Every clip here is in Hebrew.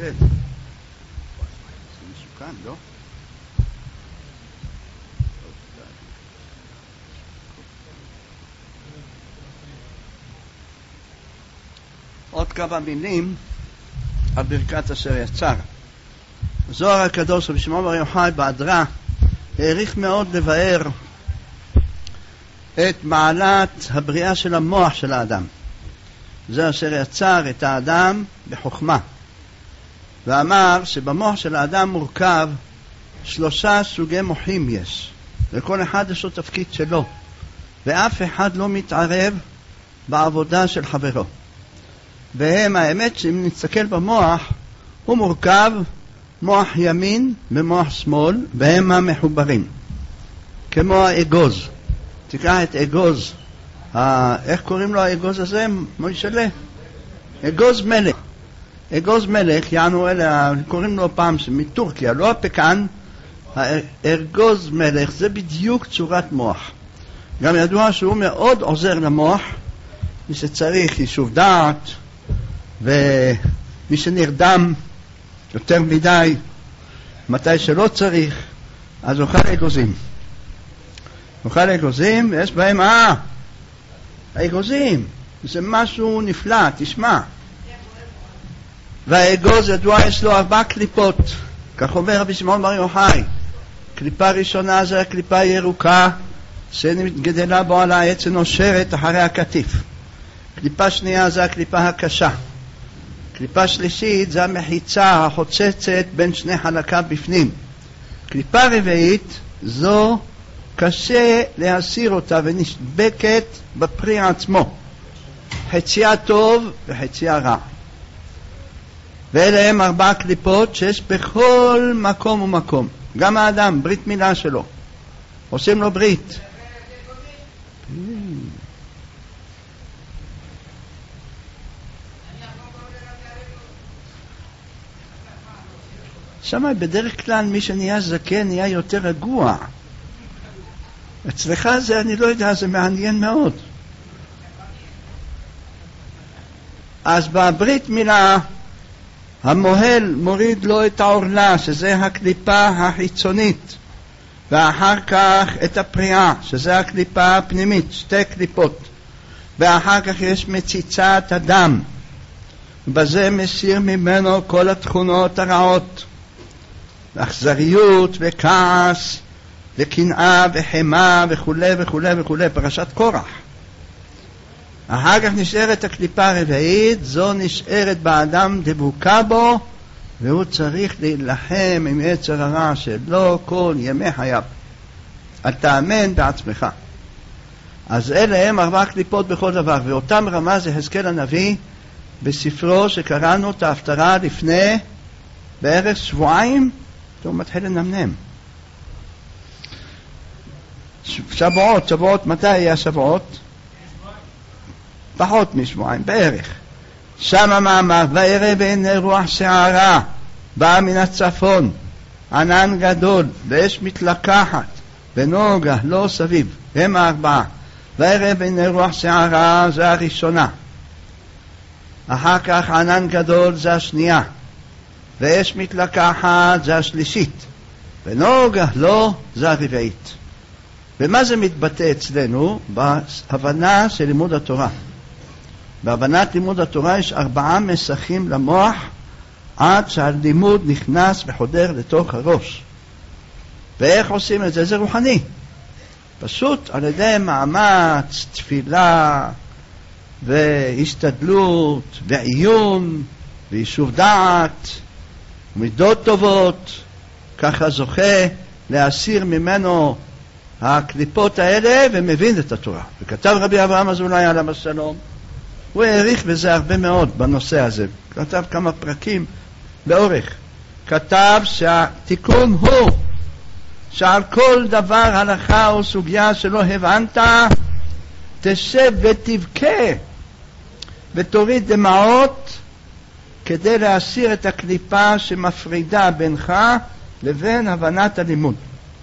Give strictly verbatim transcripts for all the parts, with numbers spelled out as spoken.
זה מסוכן, לא? עוד כמה מילים על ברכת אשר יצר. זוהר הקדוש רבי שמעון בר יוחאי בהדרה העריך מאוד לבאר את מעלת הבריאה של המוח של האדם. זה אשר יצר את האדם בחוכמה, ואמר שבמוח של האדם מורכב שלושה סוגי מוחים יש, לכל אחד יש לו תפקיד שלו, ואף אחד לא מתערב בעבודה של חברו. והם האמת שאם נסתכל במוח, הוא מורכב מוח ימין ומוח שמאל, והם המחוברים כמו האגוז. תקרא את אגוז, ה... איך קוראים לו האגוז הזה? מוישלה? אגוז מלך. אגוז מלך, יענו אלה, קוראים לו פעם מטורקיה, לא הפקן, האגוז מלך, זה בדיוק צורת מוח. גם ידוע שהוא מאוד עוזר למוח, מי שצריך יישוב דעת, ומי שנרדם יותר מדי, מתי שלא צריך, אז אוכל אגוזים. אוכל אגוזים, ויש בהם, אה, האגוזים, זה משהו נפלא, תשמע. והאגוז ידוע יש לו ארבע קליפות, כך אומר רבי שמעון בר יוחאי. קליפה ראשונה זה הקליפה הירוקה, שגדלה בו על העץ ונושרת אחרי הקטיף. קליפה שנייה זה הקליפה הקשה. קליפה שלישית זה המחיצה החוצצת בין שני חלקיו בפנים. קליפה רביעית זו קשה להסיר אותה ונשבקת בפרי עצמו, חציה טוב וחציה רע. ואלה הם ארבע קליפות שיש בכל מקום ומקום. גם האדם, ברית מילה שלו, עושים לו ברית. שמה בדרך כלל מי שנהיה זקן נהיה יותר רגוע. אצלך זה אני לא יודע, זה מעניין מאוד. אז בברית מילה המוהל מוריד לו את העורלה, שזה הקליפה החיצונית, ואחר כך את הפריאה, שזה הקליפה הפנימית, שתי קליפות, ואחר כך יש מציצת הדם, בזה מסיר ממנו כל התכונות הרעות, אכזריות וכעס וקנאה וחמה וכו' וכו' וכו', פרשת קורח. אחר כך נשארת הקליפה הרביעית, זו נשארת באדם דבוקה בו, והוא צריך להילחם עם יצר הרע שלו כל ימי חייו. אל תאמן בעצמך. אז אלה הם ארבע קליפות בכל דבר, ואותם רמז יחזקאל הנביא בספרו שקראנו את ההפטרה לפני בערך שבועיים, הוא מתחיל לנמנם. שבועות, שבועות, מתי היה שבועות? פחות משבועיים, בערך. שם המאמר, וירא בעיני רוח שערה, באה מן הצפון, ענן גדול, ואש מתלקחת, ונוגה, לא סביב, הם הארבעה. וירא בעיני רוח שערה, זה הראשונה. אחר כך ענן גדול, זה השנייה. ואש מתלקחת, זה השלישית. ונוגה, לא, זה הרביעית. ומה זה מתבטא אצלנו? בהבנה של לימוד התורה. בהבנת לימוד התורה יש ארבעה מסכים למוח עד שהלימוד נכנס וחודר לתוך הראש. ואיך עושים את זה? זה רוחני. פשוט על ידי מאמץ, תפילה והשתדלות ועיון ויישוב דעת ומידות טובות, ככה זוכה להסיר ממנו הקליפות האלה ומבין את התורה. וכתב רבי אברהם אזולאי עליו השלום, הוא העריך בזה הרבה מאוד בנושא הזה, כתב כמה פרקים באורך. כתב שהתיקון הוא שעל כל דבר הלכה או סוגיה שלא הבנת תשב ותבכה ותוריד דמעות כדי להסיר את הקליפה שמפרידה בינך לבין הבנת הלימוד.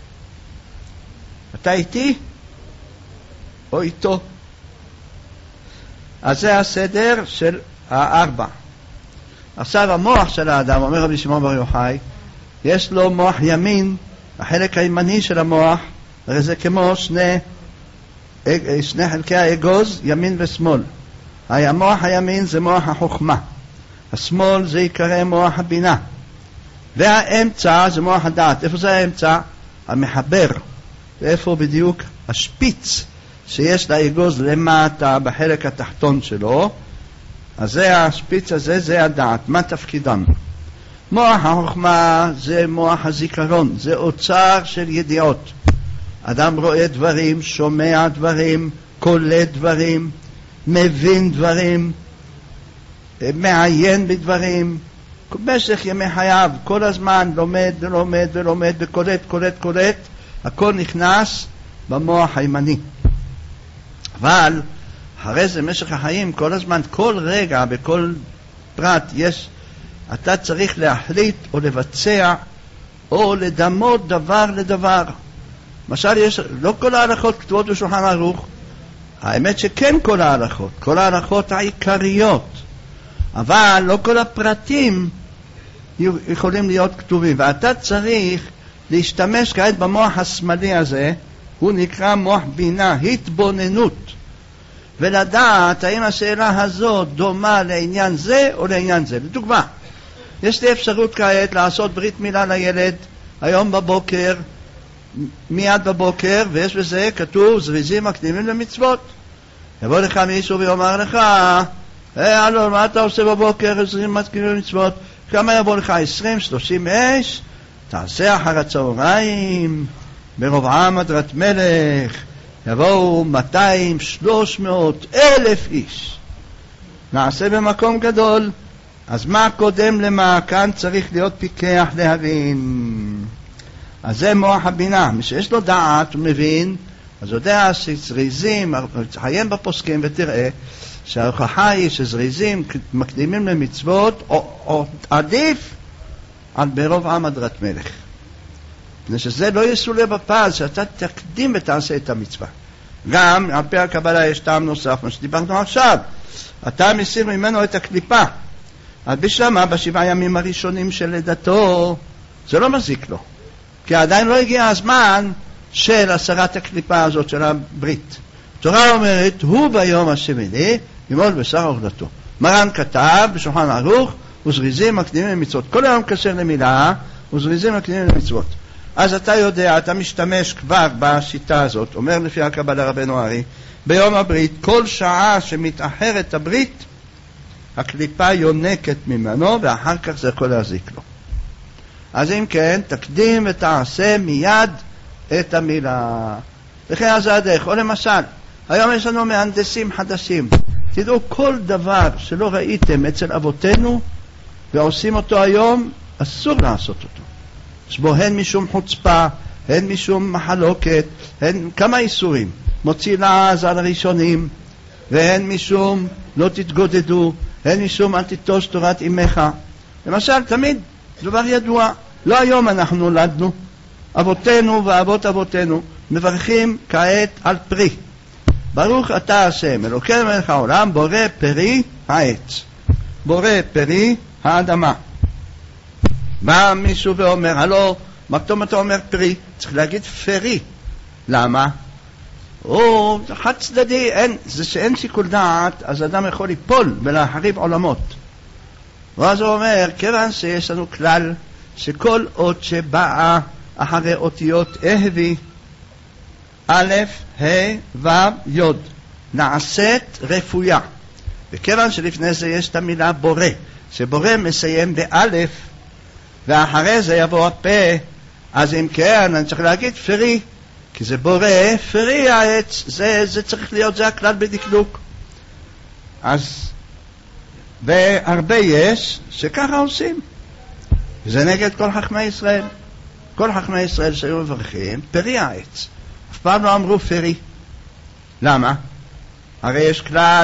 אתה איתי או איתו? אז זה הסדר של הארבע. עכשיו המוח של האדם, אומר רבי שמעון בר יוחאי, יש לו מוח ימין, החלק הימני של המוח, הרי זה כמו שני, שני חלקי האגוז, ימין ושמאל. המוח הימין זה מוח החוכמה, השמאל זה יקרא מוח הבינה, והאמצע זה מוח הדעת. איפה זה האמצע? המחבר. ואיפה בדיוק? השפיץ שיש לאגוז למטה בחלק התחתון שלו. אז זה השפיץ הזה, זה הדעת. מה תפקידם? מוח החוכמה זה מוח הזיכרון, זה אוצר של ידיעות. אדם רואה דברים, שומע דברים, קולט דברים, מבין דברים, מעיין בדברים, במשך ימי חייו כל הזמן לומד ולומד ולומד וקולט קולט קולט, הכל נכנס במוח הימני. אבל אחרי זה משך החיים כל הזמן, כל רגע בכל פרט יש, אתה צריך להחליט או לבצע או לדמות דבר לדבר. למשל, יש, לא כל ההלכות כתובות בשולחן ערוך, האמת שכן כל ההלכות, כל ההלכות העיקריות, אבל לא כל הפרטים יכולים להיות כתובים, ואתה צריך להשתמש כעת במוח השמאלי הזה, הוא נקרא מוח בינה, התבוננות, ולדעת האם השאלה הזאת דומה לעניין זה או לעניין זה. לדוגמה, יש לי אפשרות כעת לעשות ברית מילה לילד היום בבוקר, מיד בבוקר, ויש בזה כתוב זריזים מקדימים למצוות. יבוא לך מישהו ויאמר לך, היי אלון, מה אתה עושה בבוקר? זריזים מקדימים למצוות. כמה יבוא לך? עשרים שלושים אש? תעשה אחר הצהריים ברבעם אדרת מלך, יבואו מאתיים שלוש מאות אלף איש, נעשה במקום גדול. אז מה קודם למה? כאן צריך להיות פיקח להבין. אז זה מוח הבינה. מי שיש לו דעת ומבין, אז יודע שזריזים, תחיים בפוסקים ותראה שההוכחה היא שזריזים מקדימים למצוות או, או עדיף על ברוב עם אדרת מלך. מפני שזה לא יסולה בפז, שאתה תקדים ותעשה את המצווה. גם על פי הקבלה יש טעם נוסף, מה שדיברנו עכשיו, אתה מסיר ממנו את הקליפה. אז בשלמה בשבעה ימים הראשונים של לידתו זה לא מזיק לו, כי עדיין לא הגיע הזמן של הסרת הקליפה הזאת של הברית. התורה אומרת, הוא ביום השמיני ימול בשר עורדתו. מרן כתב בשולחן ערוך, וזריזים מקדימים למצוות. כל היום כשר למילה, וזריזים מקדימים למצוות. אז אתה יודע, אתה משתמש כבר בשיטה הזאת. אומר לפי הקבלה רבנו ארי, ביום הברית, כל שעה שמתאחרת הברית, הקליפה יונקת ממנו, ואחר כך זה יכול להזיק לו. אז אם כן, תקדים ותעשה מיד את המילה. וכן זה הדרך. או למשל, היום יש לנו מהנדסים חדשים. תדעו, כל דבר שלא ראיתם אצל אבותינו ועושים אותו היום, אסור לעשות אותו. יש בו הן משום חוצפה, הן משום מחלוקת, הן כמה איסורים. מוציא לעז על הראשונים, והן משום לא תתגודדו, הן משום אל תיטוש תורת אמך. למשל, תמיד דבר ידוע, לא היום אנחנו נולדנו, אבותינו ואבות אבותינו מברכים כעת על פרי. ברוך אתה השם אלוקינו מלך העולם בורא פרי העץ, בורא פרי האדמה. בא מישהו ואומר, הלא, מה פתאום אתה אומר פרי? צריך להגיד פרי. למה? או חד צדדי, אין, זה שאין שיקול דעת, אז אדם יכול ליפול ולהחריב עולמות. ואז הוא אומר, כיוון שיש לנו כלל שכל אות שבאה אחרי אותיות אהבי, א', ה', ו', י', נעשית רפויה. וכיוון שלפני זה יש את המילה בורא, שבורא מסיים באלף, ואחרי זה יבוא הפה, אז אם כן, אני צריך להגיד פרי, כי זה בורא, פרי העץ, זה, זה צריך להיות, זה הכלל בדקדוק. אז, והרבה יש שככה עושים. זה נגד כל חכמי ישראל. כל חכמי ישראל שהיו מברכים, פרי העץ. אף פעם לא אמרו פרי. למה? הרי יש כלל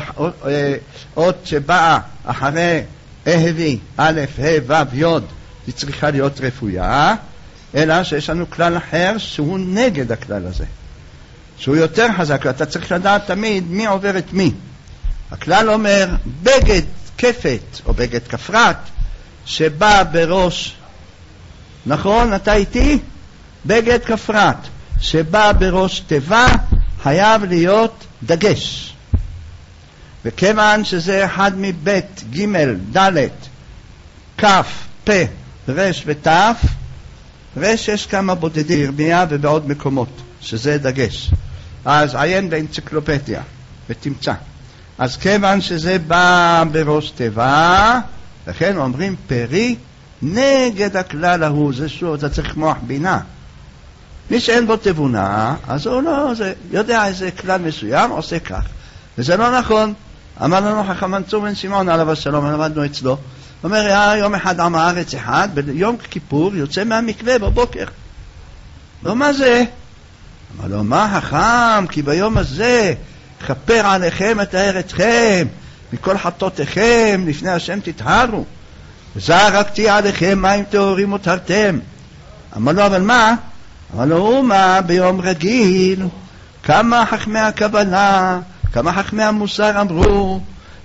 שאות שבאה אחרי אהבי, א', ה', ו', י', היא צריכה להיות רפויה, אלא שיש לנו כלל אחר שהוא נגד הכלל הזה, שהוא יותר חזק. אתה צריך לדעת תמיד מי עובר את מי. הכלל אומר, בגד כפת או בגד כפרת שבא בראש, נכון? אתה איתי? בגד כפרת שבא בראש תיבה חייב להיות דגש, וכיוון שזה אחד מבית ג' ד' כ' פ' רש ות', רש יש כמה בודדים ברמיה ובעוד מקומות שזה דגש, אז עיין באנציקלופדיה ותמצא. אז כיוון שזה בא בראש תיבה, לכן אומרים פרי נגד הכלל ההוא. זה שוב, אתה צריך מוח בינה. מי שאין בו תבונה, אז הוא לא, זה יודע איזה כלל מסוים, עושה כך. וזה לא נכון. אמר לנו חכם מנצור בן שמעון עליו השלום, למדנו אצלו. הוא אומר, היה יום אחד עם הארץ אחד, ביום כיפור יוצא מהמקווה בבוקר. לא, מה זה? אמר לו, מה חכם? כי ביום הזה כפר עליכם את ארצכם, מכל חטאותיכם לפני השם תטהרו. זרקתי עליכם מים טהורים ותרתם. אמר לו, אבל מה? אמר לו, מה ביום רגיל? כמה חכמי הקבלה, כמה חכמי המוסר אמרו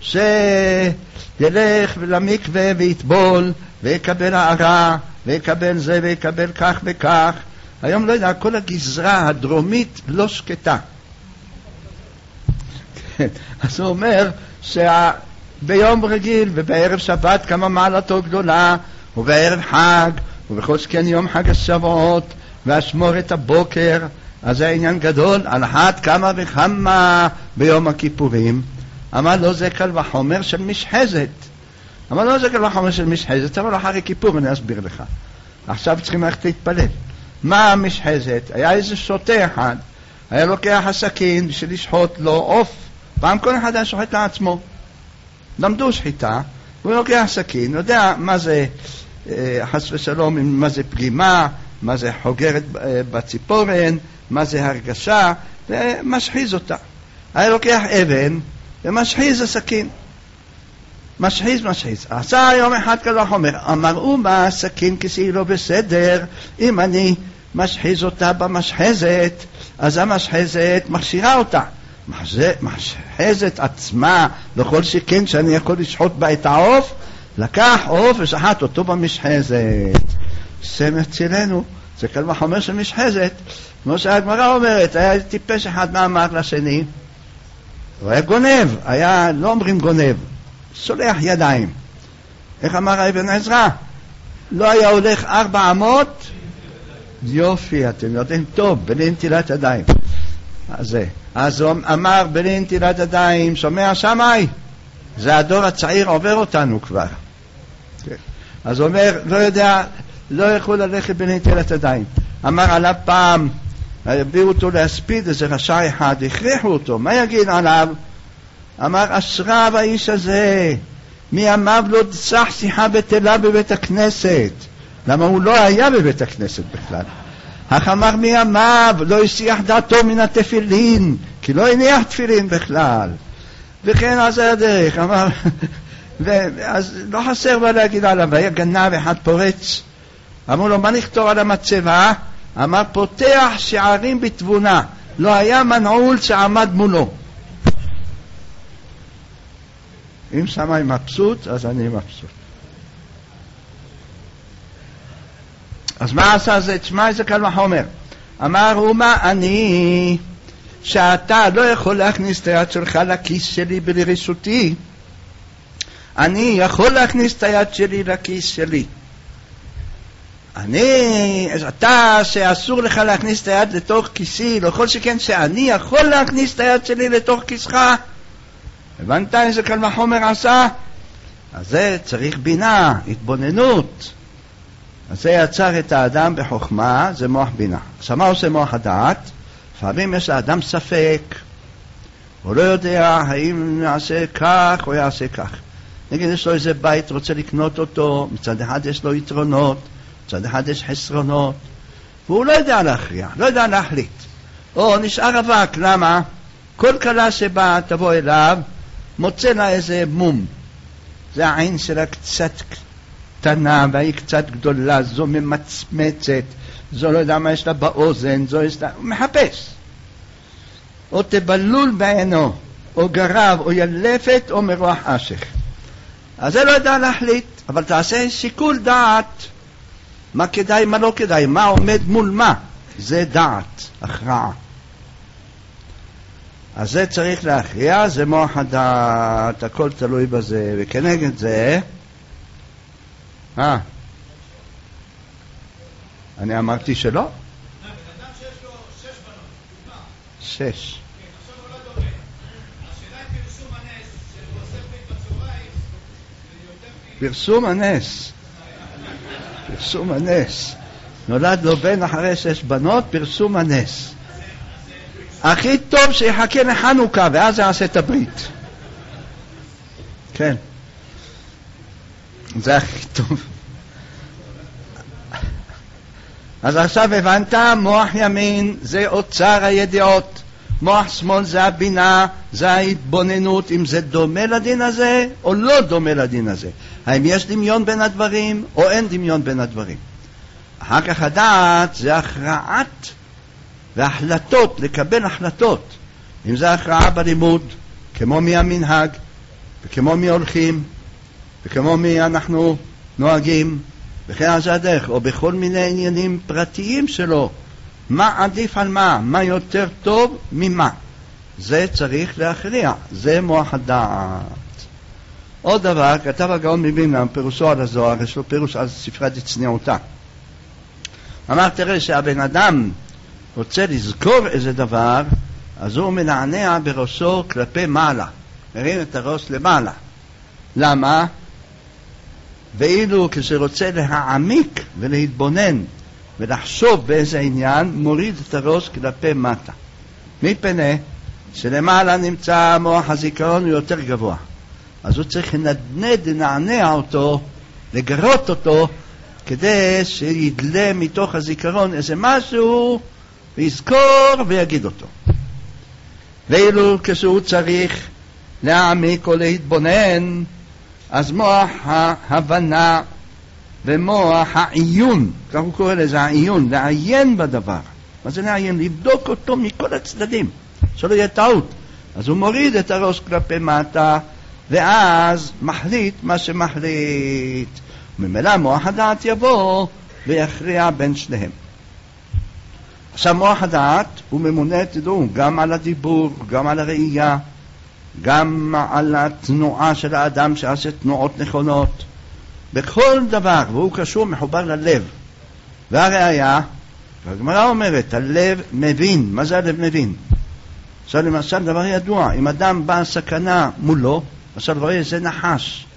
שילך למקווה ויטבול ויקבל הערה ויקבל זה ויקבל כך וכך. היום לא יודע, כל הגזרה הדרומית לא שקטה. אז הוא אומר שביום רגיל ובערב שבת כמה מעלתו גדולה, ובערב חג ובכל שכן יום חג השבועות ואשמור את הבוקר, אז זה עניין גדול. על אחת כמה וכמה ביום הכיפורים. אמר לו, זה קל וחומר של משחזת. אמר לו, זה קל וחומר של משחזת, אבל אחרי כיפור אני אסביר לך. עכשיו צריכים ללכת להתפלל. מה המשחזת? היה איזה שוטה אחד, היה לוקח הסכין בשביל לשחוט לו עוף. פעם כל אחד היה שוחט לעצמו. למדו שחיטה, הוא לוקח סכין, יודע מה זה חס ושלום, מה זה פגימה, מה זה חוגרת בציפורן, מה זה הרגשה, ומשחיז אותה. היה לוקח אבן ומשחיז הסכין. משחיז, משחיז. עשה יום אחד כזה חומר, אמרו מה, הסכין כסי לא בסדר, אם אני משחיז אותה במשחזת, אז המשחזת מכשירה אותה. משחזת עצמה, לכל שכן שאני יכול לשחוט בה את העוף, לקח עוף ושחט אותו במשחזת. זה מצילנו, זה כל וחומר של משחזת. כמו שהגמרא אומרת, היה טיפש אחד מאמר לשני, הוא היה גונב, היה, לא אומרים גונב, סולח ידיים. איך אמר אבן עזרא? לא היה הולך ארבע אמות, יופי, אתם יודעים טוב, בלי נטילת ידיים. אז זה. אז הוא אמר בלי נטילת ידיים, שומע שמאי? זה הדור הצעיר עובר אותנו כבר. אז הוא אומר, לא יודע, לא יכול ללכת בלי נטילת ידיים. אמר עליו פעם, הביאו אותו להספיד איזה רשע אחד, הכריחו אותו, מה יגיד עליו? אמר, אשריו האיש הזה, מימיו לא צח שיחה בטלה בבית הכנסת. למה הוא לא היה בבית הכנסת בכלל? אך אמר מימיו לא הסיח דעתו מן התפילין, כי לא הניח תפילין בכלל. וכן אז היה דרך, אמר, אז לא חסר מה להגיד עליו. היה גנב אחד פורץ, אמרו לו, מה נכתוב על המצבה? אמר, פותח שערים בתבונה, לא היה מנעול שעמד מולו. אם שמאי מבסוט, אז אני מבסוט. אז מה עשה זה? תשמע איזה קל וחומר. אמר, ומה אני, שאתה לא יכול להכניס את היד שלך לכיס שלי ברשותי, אני יכול להכניס את היד שלי לכיס שלי. אני, אתה שאסור לך להכניס את היד לתוך כיסי, לא כל שכן שאני יכול להכניס את היד שלי לתוך כיסך. הבנת איזה קל וחומר עשה? אז זה צריך בינה, התבוננות. אז זה יצר את האדם בחוכמה, זה מוח בינה. עכשיו מה עושה מוח הדעת? לפעמים יש לאדם ספק, הוא לא יודע האם יעשה כך או יעשה כך. נגיד יש לו איזה בית, רוצה לקנות אותו, מצד אחד יש לו יתרונות, מצד אחד יש חסרונות, והוא לא יודע להכריע, לא יודע להחליט. או נשאר אבק, למה? כל קלה שבאה תבוא אליו, מוצא לה איזה מום. זה העין שלה קצת קטנה, והיא קצת גדולה, זו ממצמצת, זו לא יודע מה יש לה באוזן, זו יש לה... הוא מחפש. או תבלול בעינו, או גרב, או ילפת, או מרוח אשך. אז זה לא יודע להחליט, אבל תעשה שיקול דעת, מה כדאי, מה לא כדאי, מה עומד מול מה, זה דעת, הכרעה. אז זה צריך להכריע, זה מוח הדעת, הכל תלוי בזה, וכנגד זה, אה, אני אמרתי שלא? בן אדם שיש לו שש בנות, דוגמה. שש. כן, עכשיו הוא לא דומה. השאלה היא פרסום הנס, שהוא עושה פי בצהריים, פרסום הנס. פרסום הנס. נולד לו בן אחרי שש בנות, פרסום הנס. הכי טוב שיחכה לחנוכה, ואז יעשה את הברית. כן. זה הכי טוב. אז עכשיו הבנת, מוח ימין זה אוצר הידיעות, מוח שמאל זה הבינה, זה ההתבוננות, אם זה דומה לדין הזה או לא דומה לדין הזה. האם יש דמיון בין הדברים או אין דמיון בין הדברים. אחר כך הדעת זה הכרעת והחלטות, לקבל החלטות. אם זה הכרעה בלימוד, כמו מי המנהג, וכמו מי הולכים, וכמו מי אנחנו נוהגים, וכן על זה הדרך, או בכל מיני עניינים פרטיים שלו, מה עדיף על מה, מה יותר טוב ממה. זה צריך להכריע, זה מוח הדעת. עוד דבר, כתב הגאון מווילנה, פירושו על הזוהר, יש לו פירוש על ספרי דצניעותה. אמר, תראה שהבן אדם רוצה לזכור איזה דבר, אז הוא מנענע בראשו כלפי מעלה, מרים את הראש למעלה. למה? ואילו כשרוצה להעמיק ולהתבונן ולחשוב באיזה עניין, מוריד את הראש כלפי מטה. מפני שלמעלה נמצא מוח הזיכרון הוא יותר גבוה. אז הוא צריך לנדנד, לנענע אותו, לגרות אותו, כדי שידלה מתוך הזיכרון איזה משהו, ויזכור ויגיד אותו. ואילו כשהוא צריך להעמיק או להתבונן, אז מוח ההבנה ומוח העיון, כך הוא קורא לזה העיון, לעיין בדבר. מה זה לעיין? לבדוק אותו מכל הצדדים, שלא יהיה טעות. אז הוא מוריד את הראש כלפי מטה, ואז מחליט מה שמחליט. ממילא מוח הדעת יבוא ויכריע בין שניהם. עכשיו מוח הדעת הוא ממונה, תדעו, גם על הדיבור, גם על הראייה, גם על התנועה של האדם שעושה תנועות נכונות, בכל דבר, והוא קשור, מחובר ללב. והראיה, הגמרא אומרת, הלב מבין. מה זה הלב מבין? עכשיו למשל דבר ידוע, אם אדם בא סכנה מולו, עכשיו רואה איזה נחש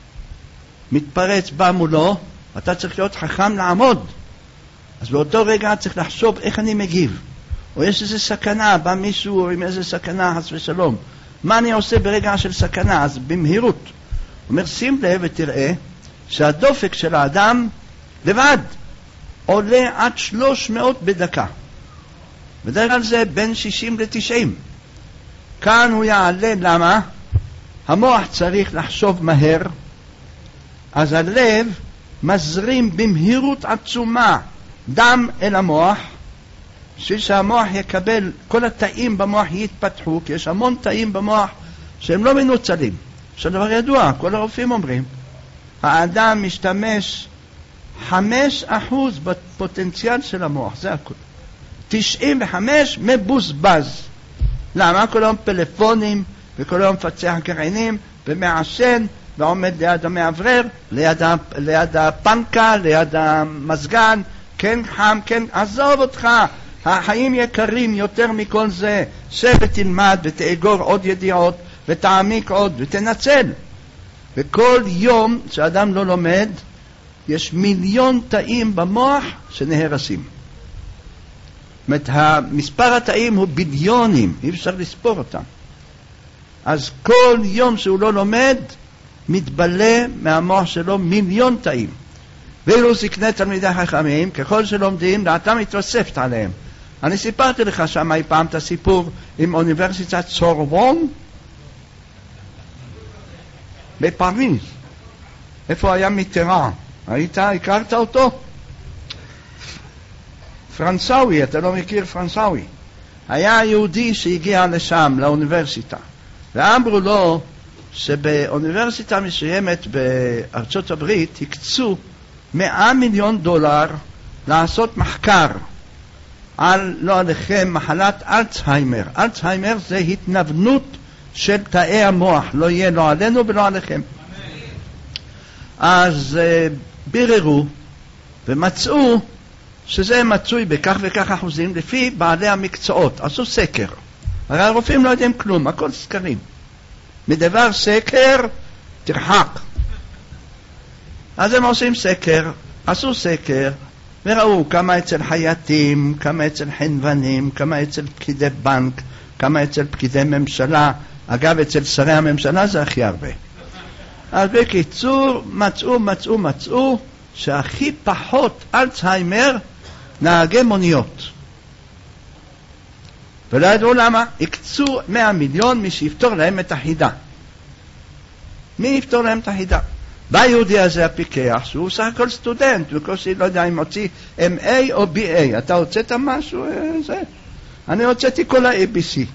מתפרץ בא מולו, אתה צריך להיות חכם לעמוד. אז באותו רגע צריך לחשוב איך אני מגיב. או יש איזה סכנה, בא מישהו עם איזה סכנה, חס ושלום. מה אני עושה ברגע של סכנה? אז במהירות. הוא אומר, שים לב ותראה שהדופק של האדם לבד עולה עד שלוש מאות בדקה. בדרך כלל זה בין שישים לתשעים. כאן הוא יעלה, למה? המוח צריך לחשוב מהר, אז הלב מזרים במהירות עצומה דם אל המוח, בשביל שהמוח יקבל, כל התאים במוח יתפתחו, כי יש המון תאים במוח שהם לא מנוצלים. שהדבר ידוע, כל הרופאים אומרים, האדם משתמש חמש אחוז בפוטנציאל של המוח, זה הכל. תשעים וחמש מבוזבז. למה? כל היום פלאפונים, וכל היום מפצח גרעינים, ומעשן, ועומד ליד המעברר, ליד, ליד הפנקה, ליד המזגן, כן חם, כן, עזוב אותך, החיים יקרים יותר מכל זה. שב ותלמד ותאגור עוד ידיעות, ותעמיק עוד, ותנצל. וכל יום שאדם לא לומד, יש מיליון תאים במוח שנהרסים. זאת אומרת, מספר התאים הוא ביליונים, אי אפשר לספור אותם. אז כל יום שהוא לא לומד, מתבלה מהמוח שלו מיליון תאים. ואילו זקני תלמידי חכמים, ככל שלומדים, דעתם מתווספת עליהם. אני סיפרתי לך שם אי פעם את הסיפור עם אוניברסיטת סורבון בפריז. איפה היה מיטראן? היית, הכרת אותו? פרנסאוי, אתה לא מכיר פרנסאוי. היה יהודי שהגיע לשם, לאוניברסיטה. ואמרו לו, שבאוניברסיטה מסוימת בארצות הברית הקצו מאה מיליון דולר לעשות מחקר על, לא עליכם, מחלת אלצהיימר. אלצהיימר זה התנוונות של תאי המוח, לא יהיה לא עלינו ולא עליכם. אז uh, ביררו ומצאו שזה מצוי בכך וכך אחוזים לפי בעלי המקצועות. עשו סקר. הרי הרופאים לא יודעים כלום, הכל סקרים. מדבר סקר, תרחק. אז הם עושים סקר, עשו סקר, וראו כמה אצל חייטים, כמה אצל חנוונים, כמה אצל פקידי בנק, כמה אצל פקידי ממשלה. אגב, אצל שרי הממשלה זה הכי הרבה. אז בקיצור, מצאו, מצאו, מצאו, שהכי פחות אלצהיימר נהגי מוניות. ולא ידעו למה. הקצו מאה מיליון מי שיפתור להם את החידה. מי יפתור להם את החידה? בא יהודי הזה הפיקח, שהוא סך הכל סטודנט, בקושי לא יודע אם הוציא אם איי או בי איי. אתה הוצאת משהו? זה. אני הוצאתי כל ה-איי בי סי.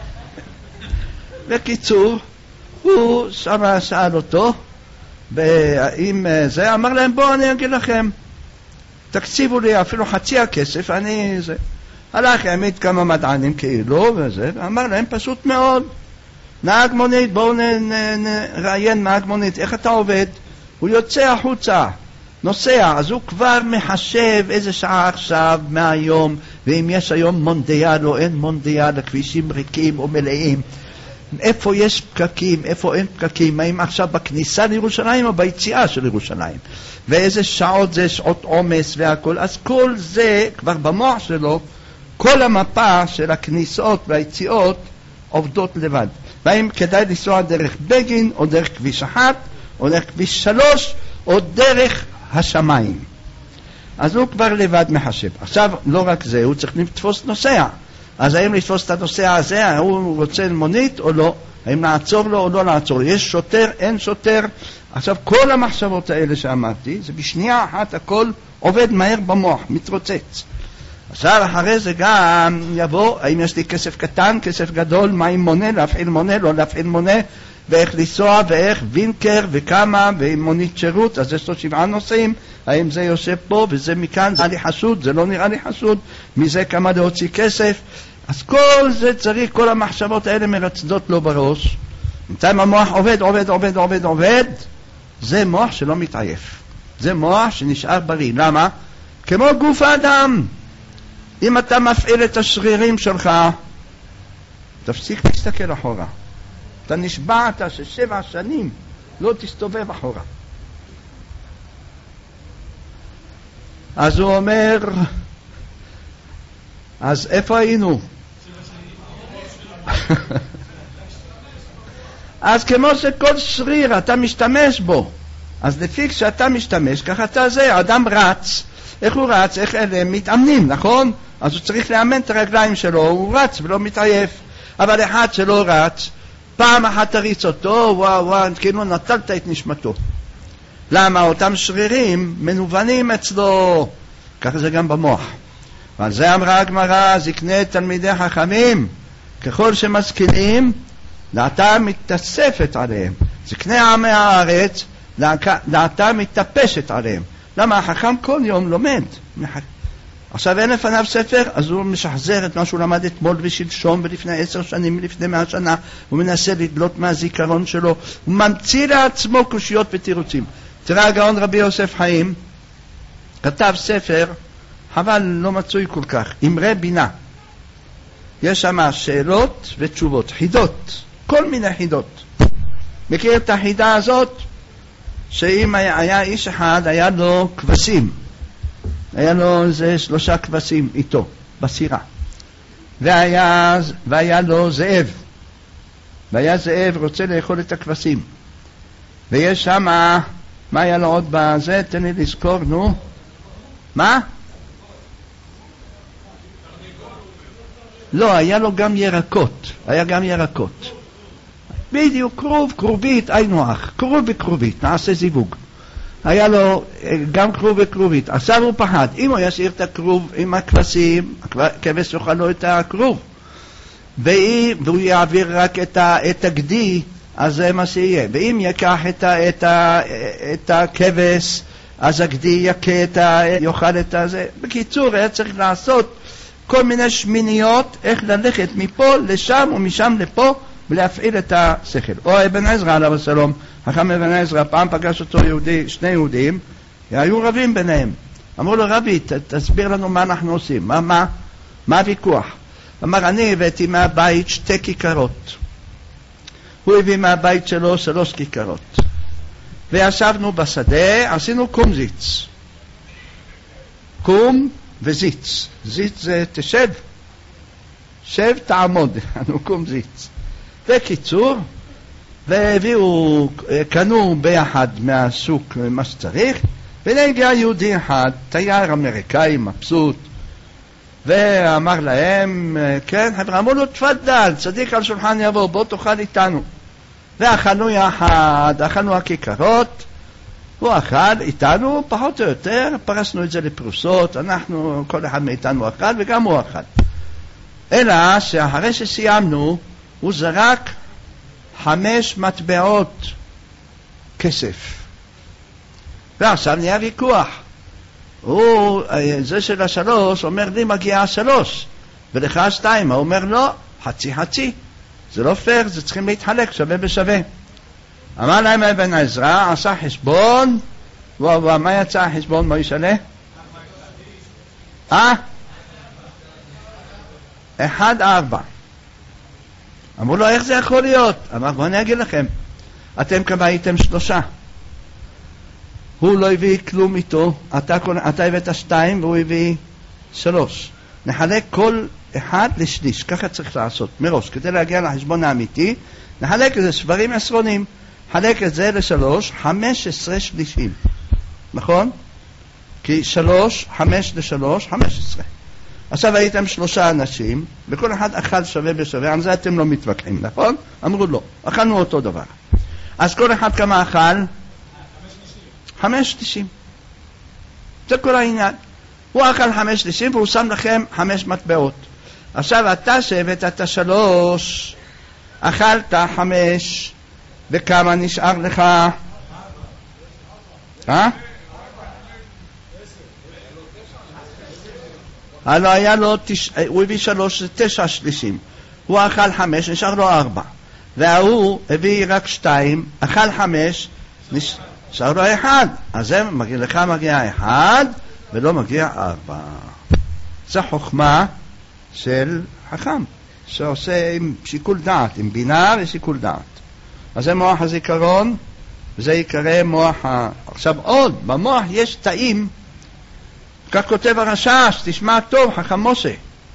בקיצור, הוא שם שאל אותו, אם זה, אמר להם, בואו אני אגיד לכם, תקציבו לי אפילו חצי הכסף, אני זה. הלך העמיד כמה מדענים כאילו, וזה, ואמר להם פשוט מאוד, נהג מונית, בואו נראיין נהג מונית, איך אתה עובד? הוא יוצא החוצה, נוסע, אז הוא כבר מחשב איזה שעה עכשיו מהיום, ואם יש היום מונדיאל או אין מונדיאל, הכבישים ריקים או מלאים, איפה יש פקקים, איפה אין פקקים, האם עכשיו בכניסה לירושלים או ביציאה של ירושלים, ואיזה שעות זה שעות עומס והכל. אז כל זה כבר במוח שלו, כל המפה של הכניסות והיציאות עובדות לבד. והאם כדאי לנסוע דרך בגין או דרך כביש אחת או דרך כביש שלוש או דרך השמיים. אז הוא כבר לבד מחשב. עכשיו לא רק זה, הוא צריך לתפוס נוסע. אז האם לתפוס את הנוסע הזה, הוא רוצה מונית או לא, האם לעצור לו או לא לעצור, יש שוטר, אין שוטר. עכשיו כל המחשבות האלה שאמרתי, זה בשנייה אחת הכל עובד מהר במוח, מתרוצץ. עכשיו אחרי זה גם יבוא, האם יש לי כסף קטן, כסף גדול, מה עם מונה, להפעיל מונה, לא להפעיל מונה, ואיך לנסוע, ואיך וינקר, וכמה, ועם מונית שירות, אז יש לו שבעה נוסעים, האם זה יושב פה, וזה מכאן, זה נראה לי חשוד, זה לא נראה לי חשוד, מזה כמה להוציא כסף. אז כל זה צריך, כל המחשבות האלה מרצדות לו בראש. בינתיים המוח עובד, עובד, עובד, עובד, עובד, זה מוח שלא מתעייף. זה מוח שנשאר בריא. למה? כמו גוף האדם. אם אתה מפעיל את השרירים שלך, תפסיק להסתכל אחורה. אתה נשבעת ששבע שנים לא תסתובב אחורה. אז הוא אומר, אז איפה היינו? אז כמו שכל שריר אתה משתמש בו, אז לפי כשאתה משתמש, ככה אתה זה, אדם רץ, איך הוא רץ, איך אלה מתאמנים, נכון? אז הוא צריך לאמן את הרגליים שלו, הוא רץ ולא מתעייף. אבל אחד שלא רץ, פעם אחת תריץ אותו, וואו וואו, כאילו נטלת את נשמתו. למה? אותם שרירים מנוונים אצלו. ככה זה גם במוח. ועל זה אמרה הגמרא, זקני תלמידי חכמים, ככל שמשכילים, דעתם מתאספת עליהם. זקני עמי הארץ, דעתם מתאפשת עליהם. למה? החכם כל יום לומד. עכשיו אין לפניו ספר, אז הוא משחזר את מה שהוא למד אתמול ושלשום ולפני עשר שנים ולפני מאה שנה. הוא מנסה לדלות מהזיכרון שלו. הוא ממציא לעצמו קושיות ותירוצים. תראה, הגאון רבי יוסף חיים כתב ספר, אבל לא מצוי כל כך, אמרי בינה. יש שם שאלות ותשובות, חידות, כל מיני חידות. מכיר את החידה הזאת? שאם היה, היה איש אחד, היה לו כבשים. היה לו איזה שלושה כבשים איתו, בסירה. והיה, והיה לו זאב. והיה זאב רוצה לאכול את הכבשים. ויש שם, מה היה לו עוד בזה? תן לי לזכור, נו. מה? לא, היה לו גם ירקות. היה גם ירקות. בדיוק, קרוב, קרובית, היינו אח. קרוב וקרובית, נעשה זיווג. היה לו גם קרוב וקרובית. עכשיו הוא פחד. אם הוא ישאיר את הקרוב עם הכבשים, הכבש יאכל לו את הקרוב. והוא יעביר רק את הגדי, אז זה מה שיהיה. ואם יקח את, ה, את, ה, את הכבש, אז הגדי יקה את ה... יאכל את הזה. בקיצור, היה צריך לעשות כל מיני שמיניות, איך ללכת מפה לשם ומשם לפה, ולהפעיל את השכל. או אבן עזרא עליו השלום, חכם אבן עזרא, פעם פגש אותו יהודי, שני יהודים, היו רבים ביניהם. אמרו לו, רבי, ת, תסביר לנו מה אנחנו עושים, מה, מה, מה הוויכוח? אמר, אני הבאתי מהבית שתי כיכרות. הוא הביא מהבית שלו שלוש כיכרות. וישבנו בשדה, עשינו קום זיץ. קום וזיץ. זיץ זה תשב. שב תעמוד, אנו קום זיץ. בקיצור, והביאו, קנו ביחד מהסוק מה שצריך, והגיע יהודי אחד, תייר אמריקאי מבסוט, ואמר להם, כן, חבר'ה, אמרו לו, תפדל, צדיק על שולחן יבוא, בוא תאכל איתנו. ואכלנו יחד, אכלנו הכיכרות, הוא אכל איתנו, פחות או יותר, פרסנו את זה לפרוסות, אנחנו, כל אחד מאיתנו אכל, וגם הוא אכל. אלא שאחרי שסיימנו, הוא זרק חמש מטבעות כסף. ועכשיו נהיה ויכוח. הוא, זה של השלוש, אומר לי מגיע השלוש, ולך שתיים. הוא אומר לא, חצי חצי. זה לא פייר, זה צריכים להתחלק שווה בשווה. אמר להם אבן עזרא, עשה חשבון, ומה יצא החשבון, מה ישאלה? אה? אחד ארבע. אמרו לו, איך זה יכול להיות? אמר, בואו אני אגיד לכם, אתם כמה הייתם שלושה. הוא לא הביא כלום איתו, אתה, אתה הבאת שתיים והוא הביא שלוש. נחלק כל אחד לשליש, ככה צריך לעשות מראש, כדי להגיע לחשבון האמיתי. נחלק את זה ספרים עשרונים, נחלק את זה לשלוש, חמש עשרה שלישים, נכון? כי שלוש, חמש לשלוש, חמש עשרה. עכשיו הייתם שלושה אנשים, וכל אחד אכל שווה בשווה, על זה אתם לא מתווכחים, נכון? אמרו לא, אכלנו אותו דבר. אז כל אחד כמה אכל? חמש שלישים. זה כל העניין. הוא אכל חמש שלישים והוא שם לכם חמש מטבעות. עכשיו אתה שהבאת את השלוש, אכלת חמש, וכמה נשאר לך? אה? הלא היה לו, תש... הוא הביא שלוש, זה תשע שלישים. הוא אכל חמש, נשאר לו ארבע. והוא הביא רק שתיים, אכל חמש, נשאר לו אחד. אז זה מגיע, לך מגיע אחד, ולא מגיע ארבע. זה חוכמה של חכם, שעושה עם שיקול דעת, עם בינה ושיקול דעת. אז זה מוח הזיכרון, וזה יקרא מוח ה... עכשיו עוד, במוח יש תאים, כך כותב הרש"ש, תשמע טוב, חכם משה.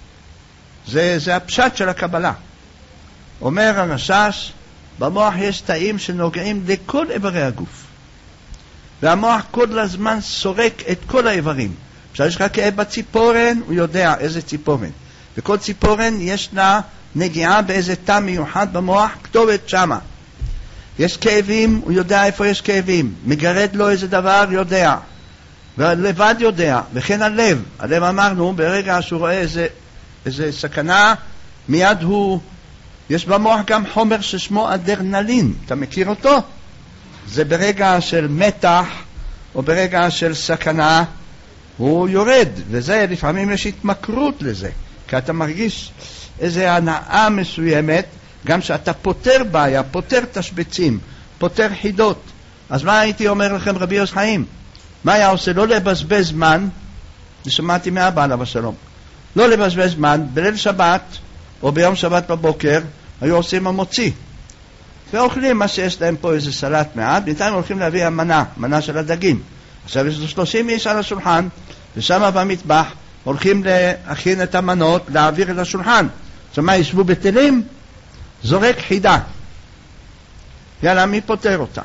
זה, זה הפשט של הקבלה. אומר הרש"ש, במוח יש תאים שנוגעים לכל איברי הגוף. והמוח כל הזמן סורק את כל האיברים. כשיש לך כאב בציפורן, הוא יודע איזה ציפורן. וכל ציפורן יש לה נגיעה באיזה תא מיוחד במוח, כתובת שמה. יש כאבים, הוא יודע איפה יש כאבים. מגרד לו איזה דבר, יודע. ולבד יודע, וכן הלב. הלב אמרנו, ברגע שהוא רואה איזה, איזה סכנה, מיד הוא, יש במוח גם חומר ששמו אדרנלין. אתה מכיר אותו? זה ברגע של מתח, או ברגע של סכנה, הוא יורד, וזה לפעמים יש התמכרות לזה, כי אתה מרגיש איזו הנאה מסוימת, גם שאתה פותר בעיה, פותר תשבצים, פותר חידות. אז מה הייתי אומר לכם רבי יוסי חיים? מה היה עושה? לא לבזבז זמן, ושמעתי מהבא עליו השלום, לא לבזבז זמן, בליל שבת, או ביום שבת בבוקר, היו עושים המוציא, ואוכלים מה שיש להם פה איזה סלט מעט, בינתיים הולכים להביא המנה, מנה של הדגים. עכשיו יש שלושים איש על השולחן, ושם במטבח הולכים להכין את המנות, להעביר את השולחן. עכשיו מה, ישבו בטלים? זורק חידה. יאללה, מי פותר אותה?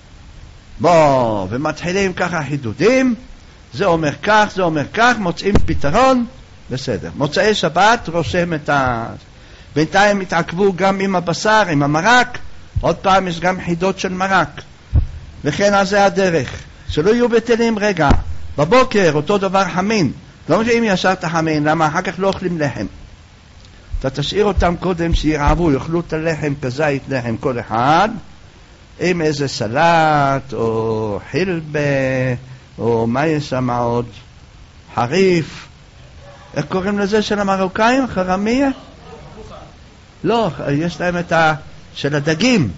בוא, ומתחילים ככה חידודים, זה אומר כך, זה אומר כך, מוצאים פתרון, בסדר. מוצאי שבת רושם את ה... בינתיים התעכבו גם עם הבשר, עם המרק, עוד פעם יש גם חידות של מרק. וכן אז זה הדרך. שלא יהיו בטלים רגע. בבוקר אותו דבר חמין. לא מביאים ישר את החמין, למה אחר כך לא אוכלים לחם. אתה תשאיר אותם קודם שירעבו, יאכלו את הלחם כזית לחם כל אחד, עם איזה סלט, או חילבה, או מה יש שם עוד? חריף. איך קוראים לזה של המרוקאים? חרמיה? לא, יש להם את ה... של הדגים.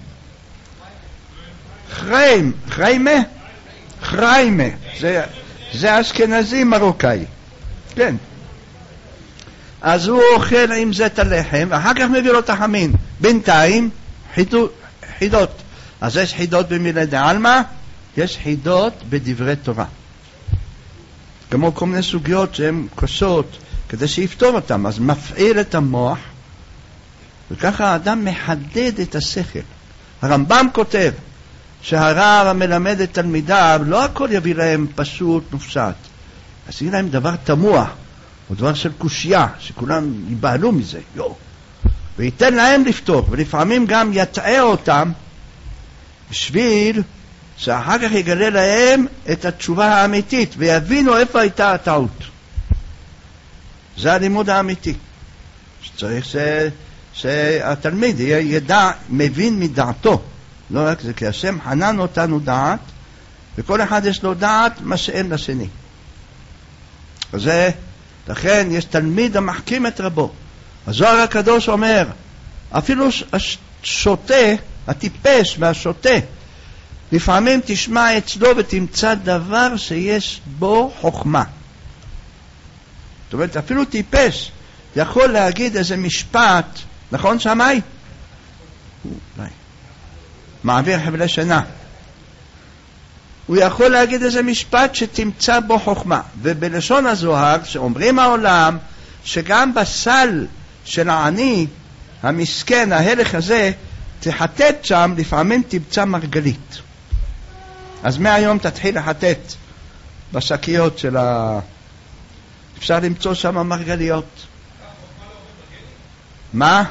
חריים, חריימה? חריימה. זה, זה אשכנזי מרוקאי. כן. אז הוא אוכל עם זה את הלחם, ואחר כך מביא לו את החמין. בינתיים, חידו, חידות. אז יש חידות במילי דעלמא, יש חידות בדברי תורה. כמו כל מיני סוגיות שהן קשות, כדי שיפתור אותן. אז מפעיל את המוח, וככה האדם מחדד את השכל. הרמב"ם כותב שהרב המלמד את תלמידיו, לא הכל יביא להם פשוט מופשט. אז יהיה להם דבר תמוה, או דבר של קושיה, שכולם ייבהלו מזה, יו. וייתן להם לפתור, ולפעמים גם יטעה אותם, בשביל שאחר כך יגלה להם את התשובה האמיתית, ויבינו איפה הייתה הטעות. זה הלימוד האמיתי. שצריך ש... שהתלמיד ידע, מבין מדעתו. לא רק זה, כי השם חנן אותנו דעת, וכל אחד יש לו דעת מה שאין לשני. זה, לכן יש תלמיד המחכים את רבו. הזוהר הקדוש אומר, אפילו השוטה, הטיפש והשוטה, לפעמים תשמע אצלו ותמצא דבר שיש בו חוכמה. זאת אומרת, אפילו טיפש יכול להגיד איזה משפט, נכון שמי? אולי. מעביר חבלי שינה. הוא יכול להגיד איזה משפט שתמצא בו חוכמה. ובלשון הזוהר, שאומרים העולם, שגם בסל של העני, המסכן, ההלך הזה, תחטט שם, לפעמים תמצא מרגלית. אז מהיום תתחיל לחטט בשקיות של ה... אפשר למצוא שם מרגליות. מה?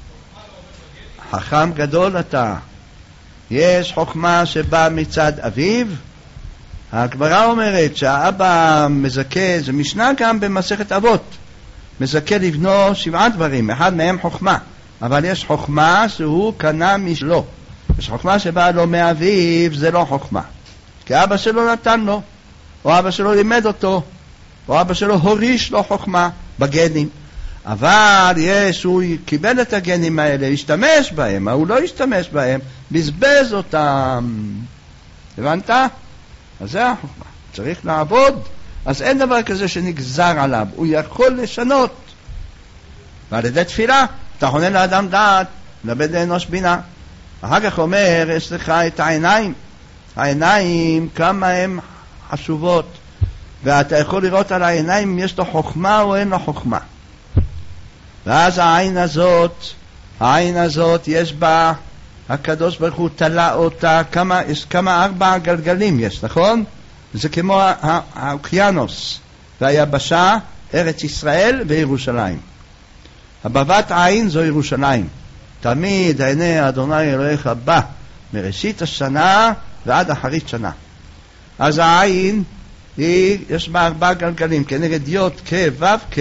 חכם גדול אתה. יש חוכמה שבאה מצד אביו. הגמרא אומרת שהאבא מזכה, זה משנה גם במסכת אבות, מזכה לבנו שבעה דברים, אחד מהם חוכמה. אבל יש חוכמה שהוא קנה משלו. יש חוכמה שבאה לו מאביו, זה לא חוכמה. כי אבא שלו נתן לו, או אבא שלו לימד אותו, או אבא שלו הוריש לו חוכמה בגנים. אבל יש, הוא קיבל את הגנים האלה, השתמש בהם, הוא לא השתמש בהם, בזבז אותם. הבנת? אז זה החוכמה. צריך לעבוד, אז אין דבר כזה שנגזר עליו, הוא יכול לשנות. ועל ידי תפילה, אתה חונן לאדם דעת, לבד לאנוש בינה. אחר כך אומר, יש לך את העיניים. העיניים, כמה הן חשובות. ואתה יכול לראות על העיניים אם יש לו חוכמה או אין לו חוכמה. ואז העין הזאת, העין הזאת יש בה, הקדוש ברוך הוא תלה אותה, כמה, יש כמה ארבע גלגלים יש, נכון? זה כמו האוקיינוס והיבשה, ארץ ישראל וירושלים. הבבת עין זו ירושלים. תמיד עיני אדוני אלוהיך בא מראשית השנה ועד אחרית שנה. אז העין היא, יש בה ארבע גלגלים, כנגד יוד, כ, וו, כ.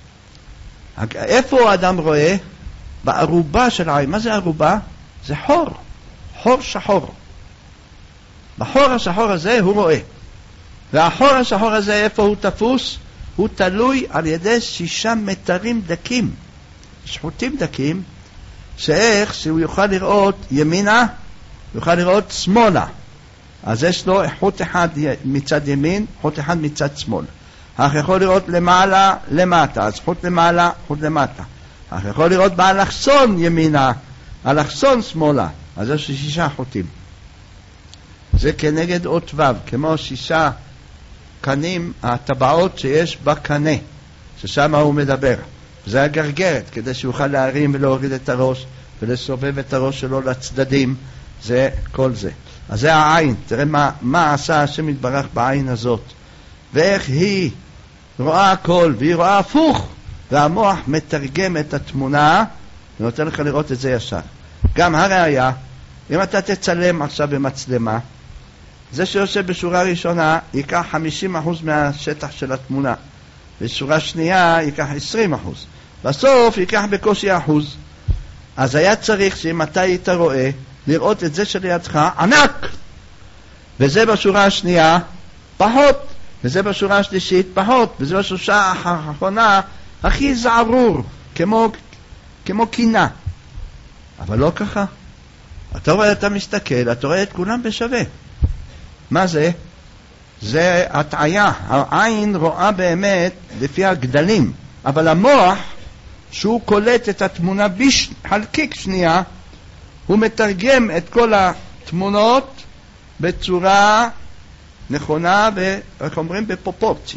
איפה האדם רואה? בערובה של העין. מה זה ערובה? זה חור, חור שחור. בחור השחור הזה הוא רואה. והחור השחור הזה, איפה הוא תפוס? הוא תלוי על ידי שישה מטרים דקים, שחוטים דקים, שאיך שהוא יוכל לראות ימינה, יוכל לראות שמאלה. אז יש לו חוט אחד מצד ימין, חוט אחד מצד שמאל. אך יכול לראות למעלה, למטה, אז חוט למעלה, חוט למטה. אך יכול לראות באלכסון ימינה, אלכסון שמאלה, אז יש שישה חוטים. זה כנגד אות ו', כמו שישה קנים, הטבעות שיש בקנה, ששם הוא מדבר. זה הגרגרת, כדי שיוכל להרים ולהוריד את הראש, ולסובב את הראש שלו לצדדים, זה כל זה. אז זה העין, תראה מה, מה עשה השם יתברך בעין הזאת. ואיך היא רואה הכל, והיא רואה הפוך, והמוח מתרגם את התמונה, ונותן לך לראות את זה ישר. גם הראיה, אם אתה תצלם עכשיו במצלמה, זה שיושב בשורה ראשונה ייקח חמישים אחוז מהשטח של התמונה, בשורה שנייה ייקח עשרים אחוז, בסוף ייקח בקושי אחוז. אז היה צריך שאם אתה היית רואה, לראות את זה שלידך ענק, וזה בשורה השנייה פחות, וזה בשורה השלישית פחות, וזה בשורה האחרונה הכי זערור, כמו, כמו קינה. אבל לא ככה. אתה רואה, אתה מסתכל, אתה רואה את כולם בשווה. מה זה? זה הטעיה. העין רואה באמת לפי הגדלים, אבל המוח, שהוא קולט את התמונה בחלקיק שנייה, הוא מתרגם את כל התמונות בצורה נכונה ורק אומרים בפרופורציה.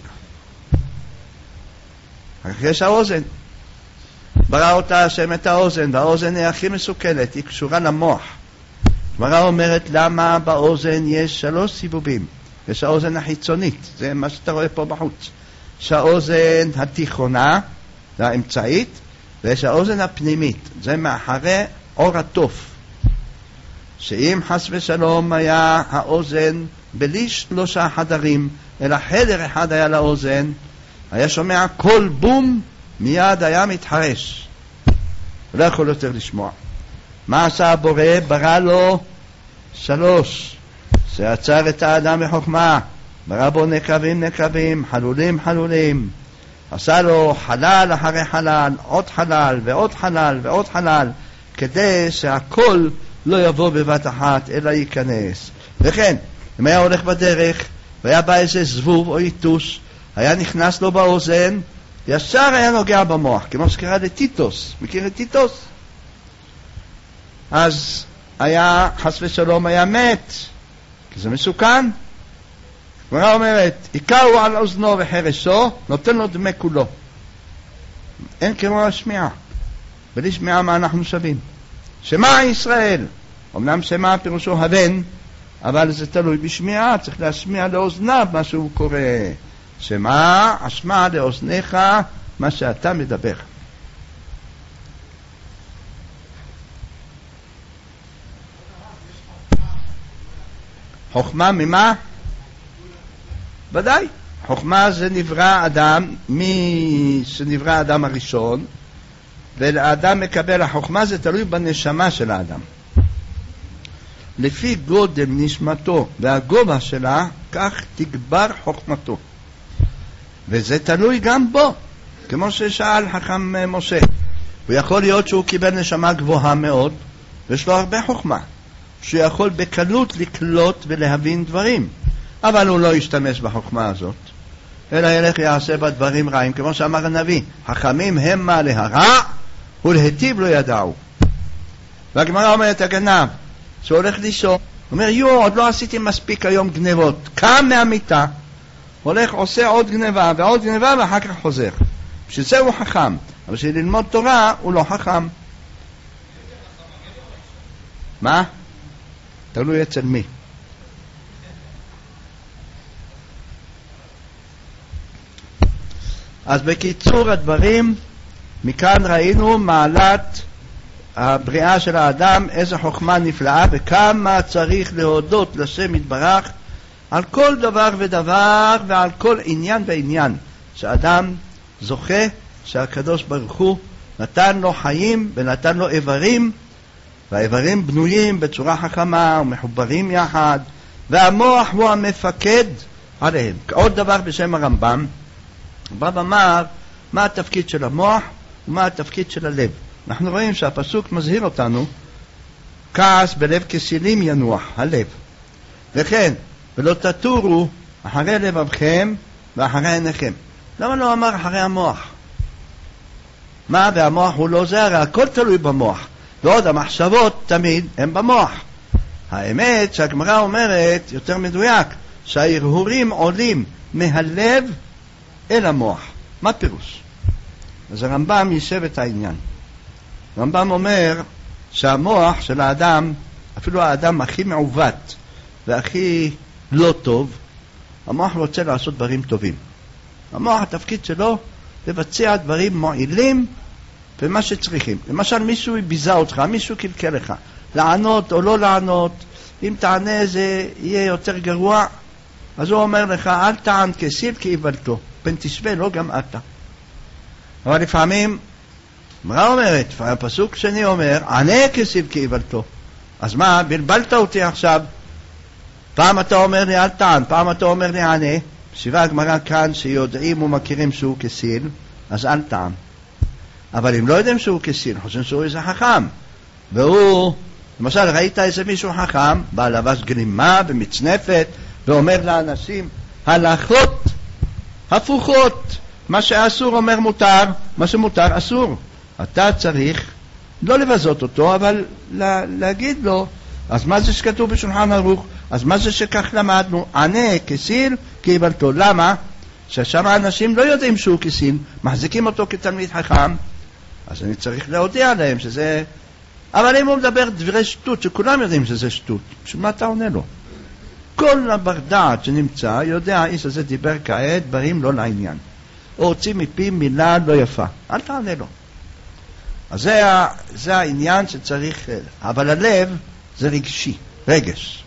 יש האוזן. ברא אותה השם את האוזן, והאוזן היא הכי מסוכנת, היא קשורה למוח. גמרא אומרת למה באוזן יש שלוש סיבובים. יש האוזן החיצונית, זה מה שאתה רואה פה בחוץ. יש האוזן התיכונה, זה האמצעית, ויש האוזן הפנימית, זה מאחרי אור התוף. שאם חס ושלום היה האוזן בלי שלושה חדרים, אלא חדר אחד היה לאוזן, היה שומע כל בום, מיד היה מתחרש. הוא לא יכול יותר לשמוע. מה עשה הבורא? ברא לו שלוש. שעצר את האדם בחוכמה. ברא בו נקבים נקבים, חלולים חלולים. עשה לו חלל אחרי חלל, עוד חלל ועוד חלל ועוד חלל, כדי שהכל לא יבוא בבת אחת, אלא ייכנס. וכן, אם היה הולך בדרך, והיה בא איזה זבוב או איתוש, היה נכנס לו באוזן, ישר היה נוגע במוח, כמו שקרה לטיטוס. מכיר את טיטוס? אז היה, חס ושלום, היה מת, כי זה מסוכן. גמרא אומרת, עיקרו על אוזנו וחרשו, נותן לו דמי כולו. אין כמו השמיעה. בלי שמיעה מה אנחנו שווים? שמע ישראל. אמנם שמע פירושו הבן, אבל זה תלוי בשמיעה, צריך להשמיע לאוזניו מה שהוא קורא. שמע, השמע לאוזניך מה שאתה מדבר. חוכמה ממה? ודאי. חוכמה זה נברא אדם, מי שנברא אדם הראשון, ולאדם מקבל החוכמה, זה תלוי בנשמה של האדם. לפי גודל נשמתו והגובה שלה, כך תגבר חוכמתו. וזה תלוי גם בו, כמו ששאל חכם משה. הוא יכול להיות שהוא קיבל נשמה גבוהה מאוד, ויש לו הרבה חוכמה, שהוא יכול בקלות לקלוט ולהבין דברים, אבל הוא לא ישתמש בחוכמה הזאת, אלא ילך יעשה בה דברים רעים, כמו שאמר הנביא, חכמים המה להרע ולהיטיב לא ידעו. והגמרא אומרת, הגנב שהולך לישון, אומר, יו, עוד לא עשיתי מספיק היום גנבות, קם מהמיטה, הולך עושה עוד גנבה ועוד גנבה ואחר כך חוזר. בשביל זה הוא חכם, אבל בשביל ללמוד תורה הוא לא חכם. מה? תלוי אצל מי. אז בקיצור הדברים, מכאן ראינו מעלת הבריאה של האדם, איזו חוכמה נפלאה, וכמה צריך להודות לשם יתברך על כל דבר ודבר ועל כל עניין ועניין שאדם זוכה שהקדוש ברוך הוא נתן לו חיים ונתן לו איברים, והאיברים בנויים בצורה חכמה ומחוברים יחד, והמוח הוא המפקד עליהם. עוד דבר בשם הרמב"ם, הרמב"ם אמר מה התפקיד של המוח ומה התפקיד של הלב. אנחנו רואים שהפסוק מזהיר אותנו, כעס בלב כסילים ינוח, הלב. וכן, ולא תטורו אחרי לבבכם ואחרי עיניכם. למה לא אמר אחרי המוח? מה? והמוח הוא לא זה, הרי הכל תלוי במוח. ועוד המחשבות תמיד הם במוח. האמת שהגמרא אומרת, יותר מדויק, שההרהורים עולים מהלב אל המוח. מה פירוש? אז הרמב"ם יישב את העניין. הרמב"ם אומר שהמוח של האדם, אפילו האדם הכי מעוות והכי לא טוב, המוח רוצה לעשות דברים טובים. המוח, התפקיד שלו לבצע דברים מועילים ומה שצריכים. למשל, מישהו ביזה אותך, מישהו קלקל לך, לענות או לא לענות, אם תענה זה יהיה יותר גרוע, אז הוא אומר לך, אל תען כסיל כי איוולתו, פן תשווה לו גם אתה. אבל לפעמים, מה אומרת? הפסוק שני אומר, ענה כסיל כי איוולתו, אז מה, בלבלת אותי עכשיו. פעם אתה אומר לי אל טען, פעם אתה אומר לי ענה. שירה הגמרא כאן שיודעים ומכירים שהוא כסיל, אז אל טען. אבל אם לא יודעים שהוא כסיל, חושבים שהוא איזה חכם. והוא, למשל, ראית איזה מישהו חכם, בא לבש גלימה ומצנפת, ואומר לאנשים, הלכות הפוכות. מה שאסור אומר מותר, מה שמותר אסור. אתה צריך לא לבזות אותו, אבל לה, להגיד לו, אז מה זה שכתוב בשולחן ערוך? אז מה זה שכך למדנו? ענה כסיל קיבלתו. למה? ששם האנשים לא יודעים שהוא כסיל, מחזיקים אותו כתלמיד חכם, אז אני צריך להודיע להם שזה... אבל אם הוא מדבר דברי שטות, שכולם יודעים שזה שטות, שמה אתה עונה לו? כל הבר דעת שנמצא יודע, האיש הזה דיבר כעת דברים לא לעניין, או הוציא מפי מילה לא יפה, אל תענה לו. אז זה, זה העניין שצריך, אבל הלב זה רגשי, רגש.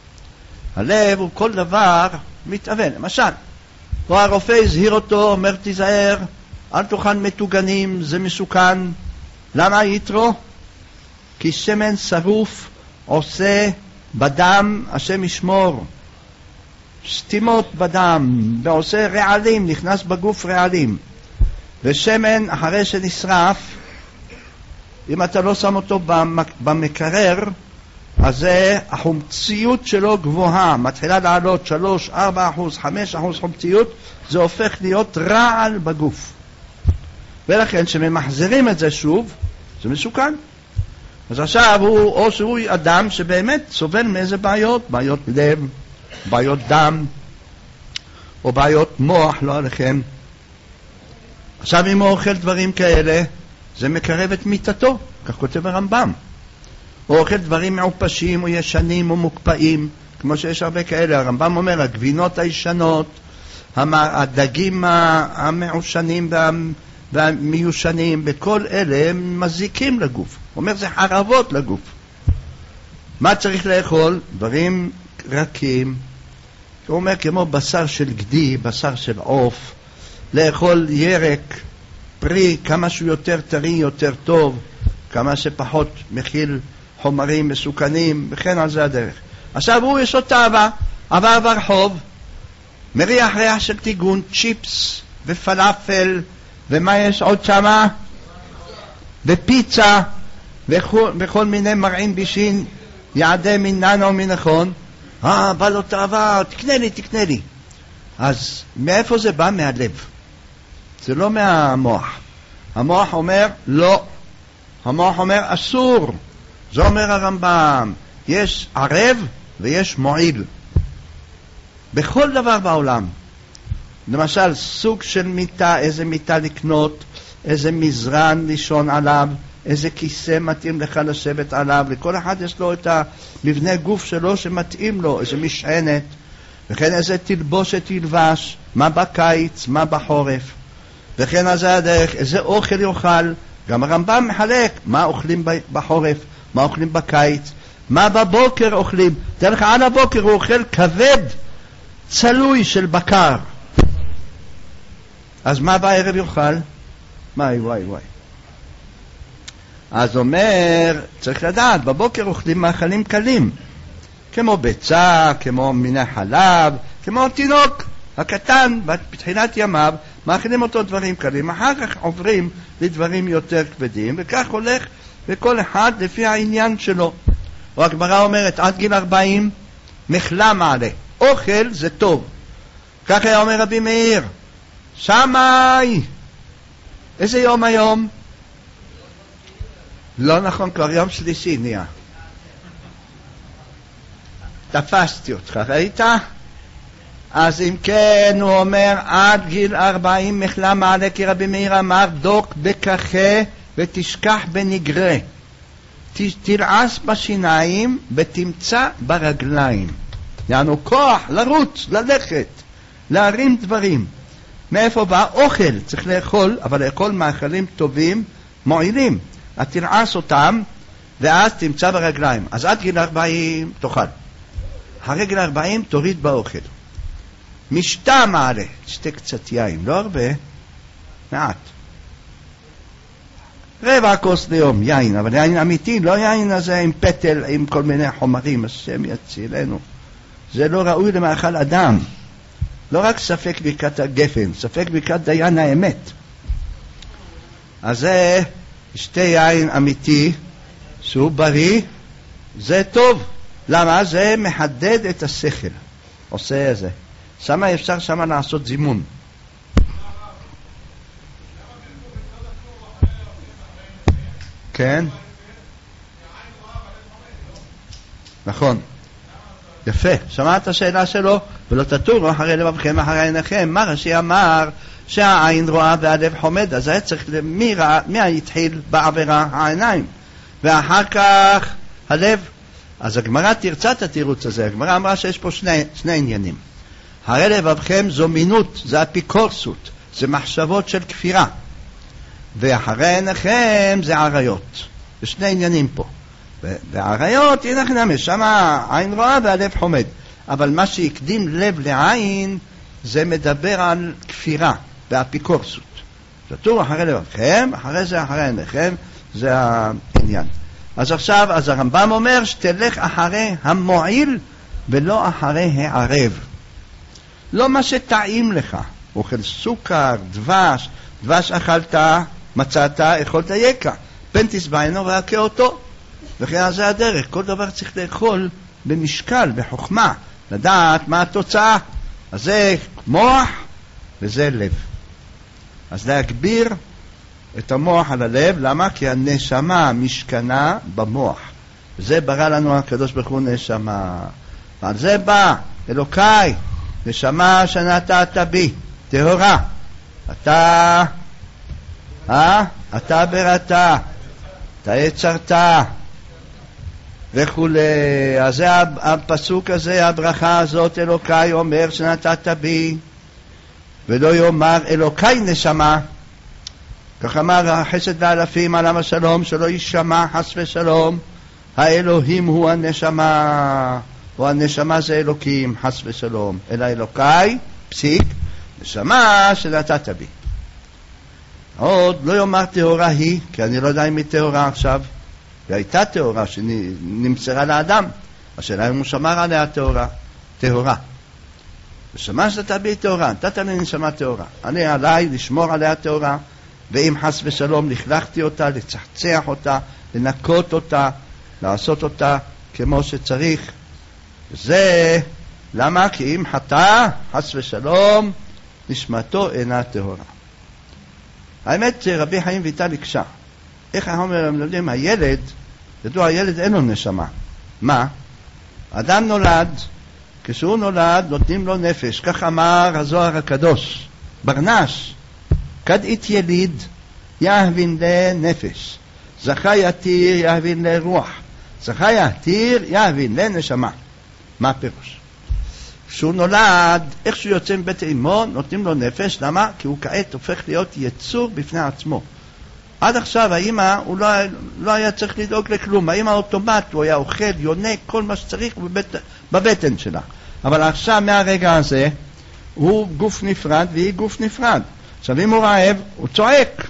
הלב הוא כל דבר מתאבן. למשל, פה הרופא הזהיר אותו, אומר תיזהר, אל תאכל מטוגנים, זה מסוכן. למה יתרו? כי שמן שרוף עושה בדם, השם ישמור, סתימות בדם, ועושה רעלים, נכנס בגוף רעלים. ושמן אחרי שנשרף, אם אתה לא שם אותו במקרר, אז החומציות שלו גבוהה, מתחילה לעלות שלוש, ארבע אחוז, חמש אחוז חומציות, זה הופך להיות רעל בגוף. ולכן שממחזרים את זה שוב, זה מסוכן. אז עכשיו הוא, או שהוא אדם שבאמת סובל מאיזה בעיות, בעיות לב, בעיות דם, או בעיות מוח, לא עליכם. עכשיו אם הוא אוכל דברים כאלה, זה מקרב את מיטתו, כך כותב הרמב"ם. הוא אוכל דברים מעופשים או ישנים או מוקפאים, כמו שיש הרבה כאלה. הרמב"ם אומר, הגבינות הישנות, הדגים המעושנים והמיושנים, בכל אלה הם מזיקים לגוף. הוא אומר, זה חרבות לגוף. מה צריך לאכול? דברים רכים. הוא אומר, כמו בשר של גדי, בשר של עוף, לאכול ירק, פרי, כמה שהוא יותר טרי, יותר טוב, כמה שפחות מכיל חומרים מסוכנים, וכן על זה הדרך. עכשיו הוא יש לו תאווה, עבר ברחוב, מריח ריח של טיגון, צ'יפס ופלאפל, ומה יש עוד שמה? ופיצה, וכל, וכל מיני מרעים בישין, יעדי מינן או מנכון. אה, בא לו תאווה, תקנה לי, תקנה לי. אז מאיפה זה בא? מהלב. זה לא מהמוח. המוח אומר לא. המוח אומר אסור. זה אומר הרמב"ם. יש ערב ויש מועיל. בכל דבר בעולם. למשל, סוג של מיטה, איזה מיטה לקנות, איזה מזרן לישון עליו, איזה כיסא מתאים לך לשבת עליו. לכל אחד יש לו את המבנה גוף שלו שמתאים לו, איזה משענת, וכן איזה תלבושת ילבש, מה בקיץ, מה בחורף. וכן אז הדרך, איזה אוכל יאכל. גם הרמב"ם מחלק מה אוכלים בחורף, מה אוכלים בקיץ, מה בבוקר אוכלים. דרך על הבוקר הוא אוכל כבד צלוי של בקר, אז מה בערב יאכל? וואי וואי וואי. אז אומר, צריך לדעת, בבוקר אוכלים מאכלים קלים, כמו ביצה, כמו מיני חלב, כמו תינוק הקטן בתחילת ימיו, מאכילים אותו דברים קלים, אחר כך עוברים לדברים יותר כבדים, וכך הולך וכל אחד לפי העניין שלו. או הגמרא אומרת, עד גיל ארבעים מחלה מעלה, אוכל זה טוב. כך היה אומר רבי מאיר, שמאי, איזה יום היום? לא נכון, כבר יום שלישי נהיה. תפסתי אותך, ראית? אז אם כן הוא אומר עד גיל ארבעים מחלה מעלה, כי רבי מאיר אמר דוק בככה ותשכח בנגרה, תרעס בשיניים ותמצא ברגליים. יענו כוח לרוץ, ללכת, להרים דברים. מאיפה בא? אוכל, צריך לאכול, אבל לאכול מאכלים טובים, מועילים. אז תרעס אותם ואז תמצא ברגליים. אז עד גיל ארבעים תאכל, אחרי גיל ארבעים תוריד באוכל. משתה מעלה, שתה קצת יין, לא הרבה, מעט. רבע כוס ליום יין, אבל יין אמיתי, לא יין הזה עם פטל, עם כל מיני חומרים, השם יצילנו. זה לא ראוי למאכל אדם. לא רק ספק ברכת הגפן, ספק ברכת דיין האמת. אז זה שתי יין אמיתי, שהוא בריא, זה טוב. למה? זה מחדד את השכל. עושה זה. שמה אפשר שמה לעשות זימון. כן? נכון. יפה. שמעת את השאלה שלו? ולא תטורו אחרי לבבכם אחרי עיניכם. מה רש"י אמר? שהעין רואה והלב חומד. אז היה צריך, מי, ראה, מי התחיל בעבירה? העיניים. ואחר כך הלב. אז הגמרא תרצה את התירוץ הזה. הגמרא אמרה שיש פה שני, שני עניינים. הרי לבבכם זו מינות, זה אפיקורסות, זה מחשבות של כפירה. ואחרי עיניכם זה עריות. יש שני עניינים פה. והעריות, הנה חנמש, שם העין רואה והלב חומד. אבל מה שיקדים לב לעין, זה מדבר על כפירה, באפיקורסות. תטור אחרי לבבכם, אחרי זה אחרי עיניכם, זה העניין. אז עכשיו, אז הרמב"ם אומר שתלך אחרי המועיל ולא אחרי הערב. לא מה שטעים לך, אוכל סוכר, דבש, דבש אכלת, מצאת, אכולת יקה, פן תשבענו והכה אותו. וכן זה הדרך, כל דבר צריך לאכול במשקל, בחוכמה, לדעת מה התוצאה. אז זה מוח וזה לב. אז להגביר את המוח על הלב, למה? כי הנשמה משכנה במוח. זה ברא לנו הקדוש ברוך הוא נשמה. ועל זה בא אלוקיי, נשמה שנתת בי, טהורה. אתה, אה? אתה בראת, אתה יצרת, וכולי. אז זה הפסוק הזה, הברכה הזאת, אלוקיי אומר שנתת בי, ולא יאמר אלוקיי נשמה. כך אמר החסד לאלפים עליו השלום, שלא יישמע חס ושלום האלוהים הוא הנשמה, או הנשמה זה אלוקים חס ושלום, אלא אלוקיי פסיק נשמה שנתת בי. עוד לא יאמר טהורה היא, כי אני לא יודע אם היא טהורה עכשיו, והייתה טהורה שנמצרה לאדם, השאלה אם הוא שמר עליה טהורה. טהורה נשמה שנתת בי טהורה, נתת לי נשמה טהורה, אני עליי לשמור עליה טהורה, ואם חס ושלום לכלכתי אותה, לצחצח אותה, לנקות אותה, לעשות אותה כמו שצריך. זה למה? כי אם חטא, חס ושלום, נשמתו אינה טהורה. האמת, רבי חיים ויטל הקשה. איך אנחנו מלמדים? הילד, ידוע, הילד אין לו נשמה. מה? אדם נולד, כשהוא נולד נותנים לו נפש. כך אמר הזוהר הקדוש. ברנש, כדאית יליד יהבין לנפש, זכה יתיר יהבין לרוח, זכה יתיר יהבין לנשמה. מה הפירוש? כשהוא נולד, איך שהוא יוצא מבית אמו, נותנים לו נפש. למה? כי הוא כעת הופך להיות יצור בפני עצמו. עד עכשיו האמא, הוא לא, לא היה צריך לדאוג לכלום. האמא אוטומט, הוא היה אוכל, יונק, כל מה שצריך בבט, בבטן שלה. אבל עכשיו מהרגע הזה, הוא גוף נפרד והיא גוף נפרד. עכשיו אם הוא רעב, הוא צועק.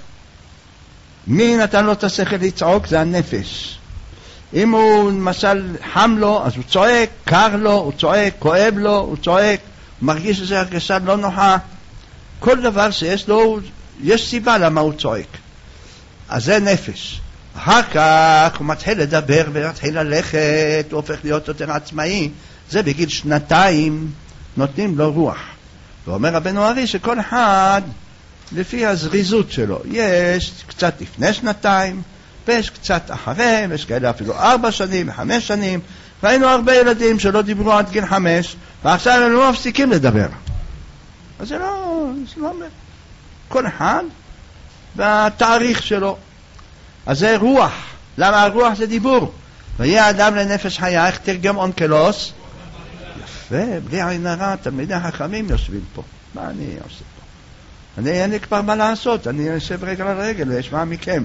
מי נתן לו את השכל לצעוק? זה הנפש. אם הוא למשל חם לו, אז הוא צועק, קר לו, הוא צועק, כואב לו, הוא צועק, הוא מרגיש שזה הרגשה לא נוחה. כל דבר שיש לו, יש סיבה למה הוא צועק. אז זה נפש. אחר כך הוא מתחיל לדבר ומתחיל ללכת, הוא הופך להיות יותר עצמאי. זה בגיל שנתיים נותנים לו רוח. ואומר רבנו ארי שכל אחד לפי הזריזות שלו, יש קצת לפני שנתיים, ויש קצת אחרי, ויש כאלה אפילו ארבע שנים, חמש שנים. ראינו הרבה ילדים שלא דיברו עד גיל חמש, ועכשיו הם לא מפסיקים לדבר. אז זה לא, זה לא אומר. כל אחד והתאריך שלו. אז זה רוח. למה הרוח זה דיבור? ויהיה אדם לנפש חיה, איך תרגם אונקלוס? יפה, בלי עין הרע, תלמידי החכמים יושבים פה. מה אני עושה פה? אני אין לי כבר מה לעשות, אני יושב רגל על רגל וישמע מכם.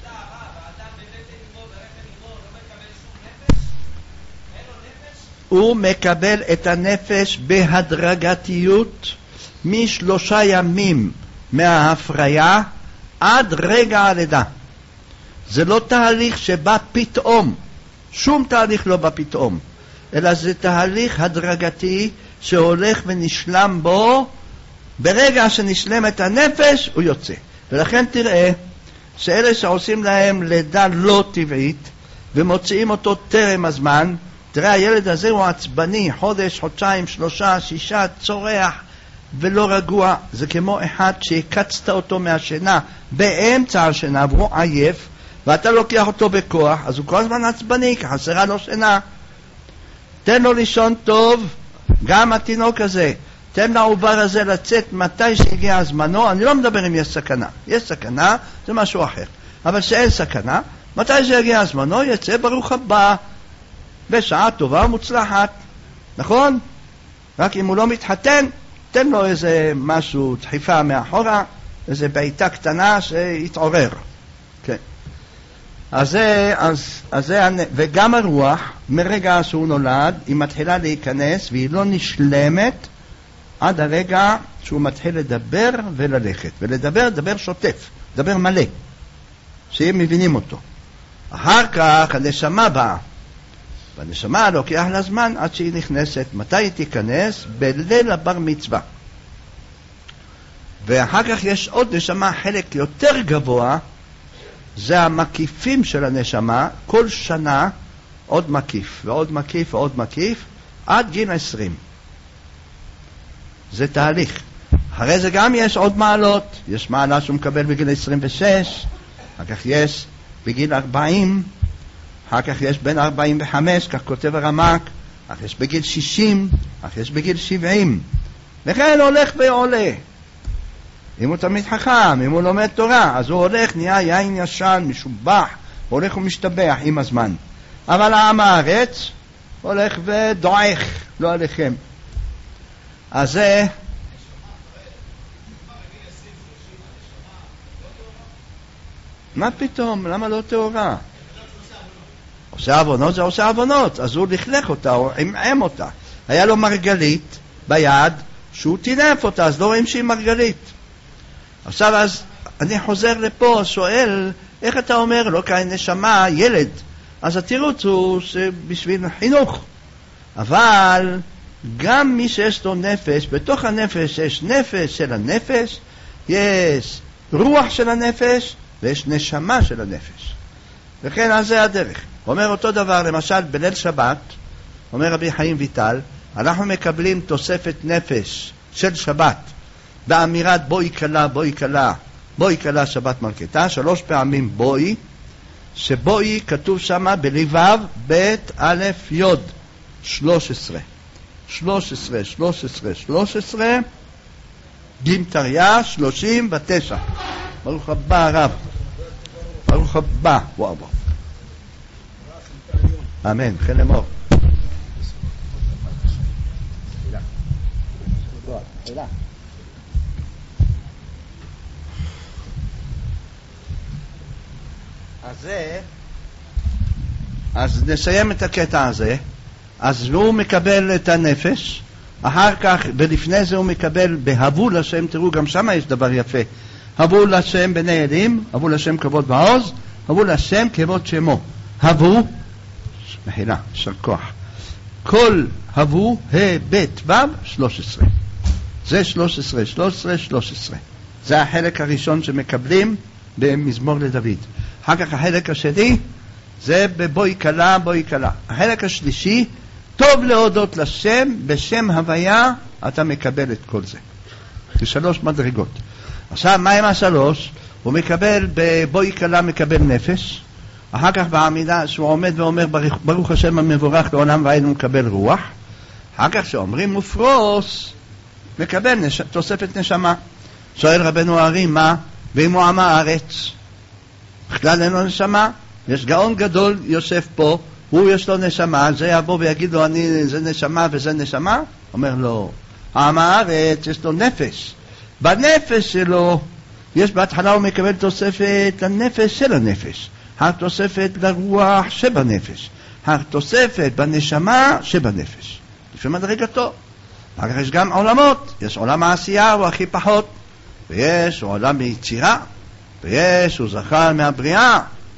הוא מקבל את הנפש בהדרגתיות משלושה ימים מההפריה עד רגע הלידה. זה לא תהליך שבא פתאום, שום תהליך לא בא פתאום, אלא זה תהליך הדרגתי שהולך ונשלם בו, ברגע שנשלמת הנפש הוא יוצא. ולכן תראה שאלה שעושים להם לידה לא טבעית ומוציאים אותו טרם הזמן, תראה הילד הזה הוא עצבני, חודש, חודשיים, שלושה, שישה, צורח ולא רגוע. זה כמו אחד שהקצת אותו מהשינה באמצע השינה והוא עייף, ואתה לוקח אותו בכוח, אז הוא כל הזמן עצבני, כי חסרה לו שינה. תן לו לישון טוב, גם התינוק הזה, תן לעובר הזה לצאת מתי שהגיע הזמנו. אני לא מדבר אם יש סכנה, יש סכנה זה משהו אחר, אבל שאין סכנה, מתי שהגיע הזמנו יצא ברוך הבא, בשעה טובה ומוצלחת, נכון? רק אם הוא לא מתחתן, תן לו איזה משהו, דחיפה מאחורה, איזה בעיטה קטנה שיתעורר. כן. אז זה, אז, אז זה, וגם הרוח, מרגע שהוא נולד, היא מתחילה להיכנס, והיא לא נשלמת עד הרגע שהוא מתחיל לדבר וללכת. ולדבר, דבר שוטף, דבר מלא, שהם מבינים אותו. אחר כך הנשמה באה, והנשמה לוקח לה זמן עד שהיא נכנסת. מתי היא תיכנס? בליל הבר מצווה. ואחר כך יש עוד נשמה, חלק יותר גבוה, זה המקיפים של הנשמה, כל שנה עוד מקיף ועוד מקיף ועוד מקיף עד גיל עשרים. זה תהליך. אחרי זה גם יש עוד מעלות, יש מעלה שהוא מקבל בגיל עשרים ושש, אחר כך יש בגיל ארבעים, אחר כך יש בין ארבעים וחמש, כך כותב הרמ"ק, אחר כך יש בגיל שישים, אחר כך יש בגיל שבעים, וכן הולך ועולה. אם הוא תמיד חכם, אם הוא לומד תורה, אז הוא הולך, נהיה יין ישן, משובח, הולך ומשתבח עם הזמן. אבל העם הארץ הולך ודועך, לא עליכם. אז זה... מה פתאום? למה לא תאורה? עושה עוונות, זה עושה עוונות, אז הוא לכלך אותה, הוא עמעם אותה. היה לו מרגלית ביד, שהוא תינף אותה, אז לא רואים שהיא מרגלית. עכשיו, אז אני חוזר לפה, שואל, איך אתה אומר לו, כי נשמה, ילד, אז התירוץ הוא בשביל חינוך. אבל גם מי שיש לו נפש, בתוך הנפש יש נפש של הנפש, יש רוח של הנפש, ויש נשמה של הנפש. וכן, אז זה הדרך. אומר אותו דבר, למשל, בליל שבת, אומר רבי חיים ויטל, אנחנו מקבלים תוספת נפש של שבת, באמירת בואי קלה, בואי קלה, בואי קלה שבת מלכתה, שלוש פעמים בואי, שבואי כתוב שמה בלבב בית א' יוד, שלוש עשרה. שלוש עשרה, שלוש עשרה, שלוש עשרה, גימטריה, שלושים ותשע. ברוך הבא הרב. ברוך הבא. וואו וואו. אמן, חן אמור. תודה. אז זה, אז נסיים את הקטע הזה. אז הוא מקבל את הנפש, אחר כך, ולפני זה הוא מקבל בהבו לשם, תראו, גם שם יש דבר יפה. הבו לשם בני אלים, הבו לשם כבוד ועוז, הבו לשם כבוד שמו. הבו, מחילה, של כוח. כל הבו, הבית, וו, שלוש עשרה. זה שלוש עשרה, שלוש עשרה, שלוש עשרה. זה החלק הראשון שמקבלים במזמור לדוד. אחר כך החלק השני, זה בבואי קלה, בואי קלה. החלק השלישי, טוב להודות לשם, בשם הוויה אתה מקבל את כל זה. זה שלוש מדרגות. עכשיו, מה עם השלוש? הוא מקבל, בבואי קלה מקבל נפש, אחר כך בעמידה שהוא עומד ואומר ברוך השם המבורך לעולם ועד הוא מקבל רוח, אחר כך שאומרים מופרוס, מקבל נש... תוספת נשמה. שואל רבנו הרי, מה? ואם הוא עם הארץ? בכלל אין לו נשמה? יש גאון גדול יושב פה, הוא יש לו נשמה, זה יבוא ויגיד לו, אני, זה נשמה וזה נשמה? אומר לו, עם הארץ יש לו נפש. בנפש שלו, יש בהתחלה הוא מקבל תוספת לנפש של הנפש, התוספת לרוח שבנפש, התוספת בנשמה שבנפש. לפי מדרגתו. אחר כך יש גם עולמות, יש עולם העשייה, הוא הכי פחות, ויש עולם היצירה, ויש הוא זכה מהבריאה,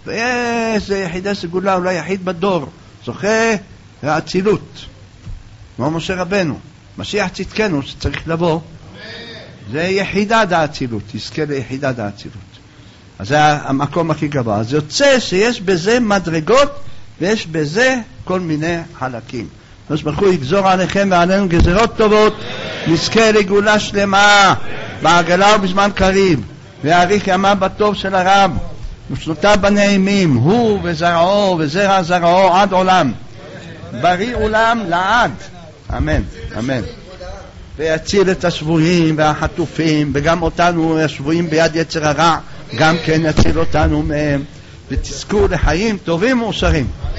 ואיזה יחידי סגולה, אולי יחיד בדור, זוכה האצילות. כמו משה רבנו, משיח צדקנו שצריך לבוא, זה יחידת האצילות, יזכה ליחידת האצילות. אז זה המקום הכי גבוה. אז יוצא שיש בזה מדרגות, ויש בזה כל מיני חלקים. אז ברוך הוא יגזור עליכם ועלינו גזרות טובות, נזכה לגאולה שלמה, בעגלה ובזמן קריב, ויאריך ימיו בטוב של הרב, ושנותיו בנעימים, הוא וזרעו וזרע זרעו עד עולם, בריא עולם לעד, אמן, אמן. ויציל את השבויים והחטופים, וגם אותנו השבויים ביד יצר הרע, גם כן יציל אותנו מהם, ותזכו לחיים טובים ומאושרים.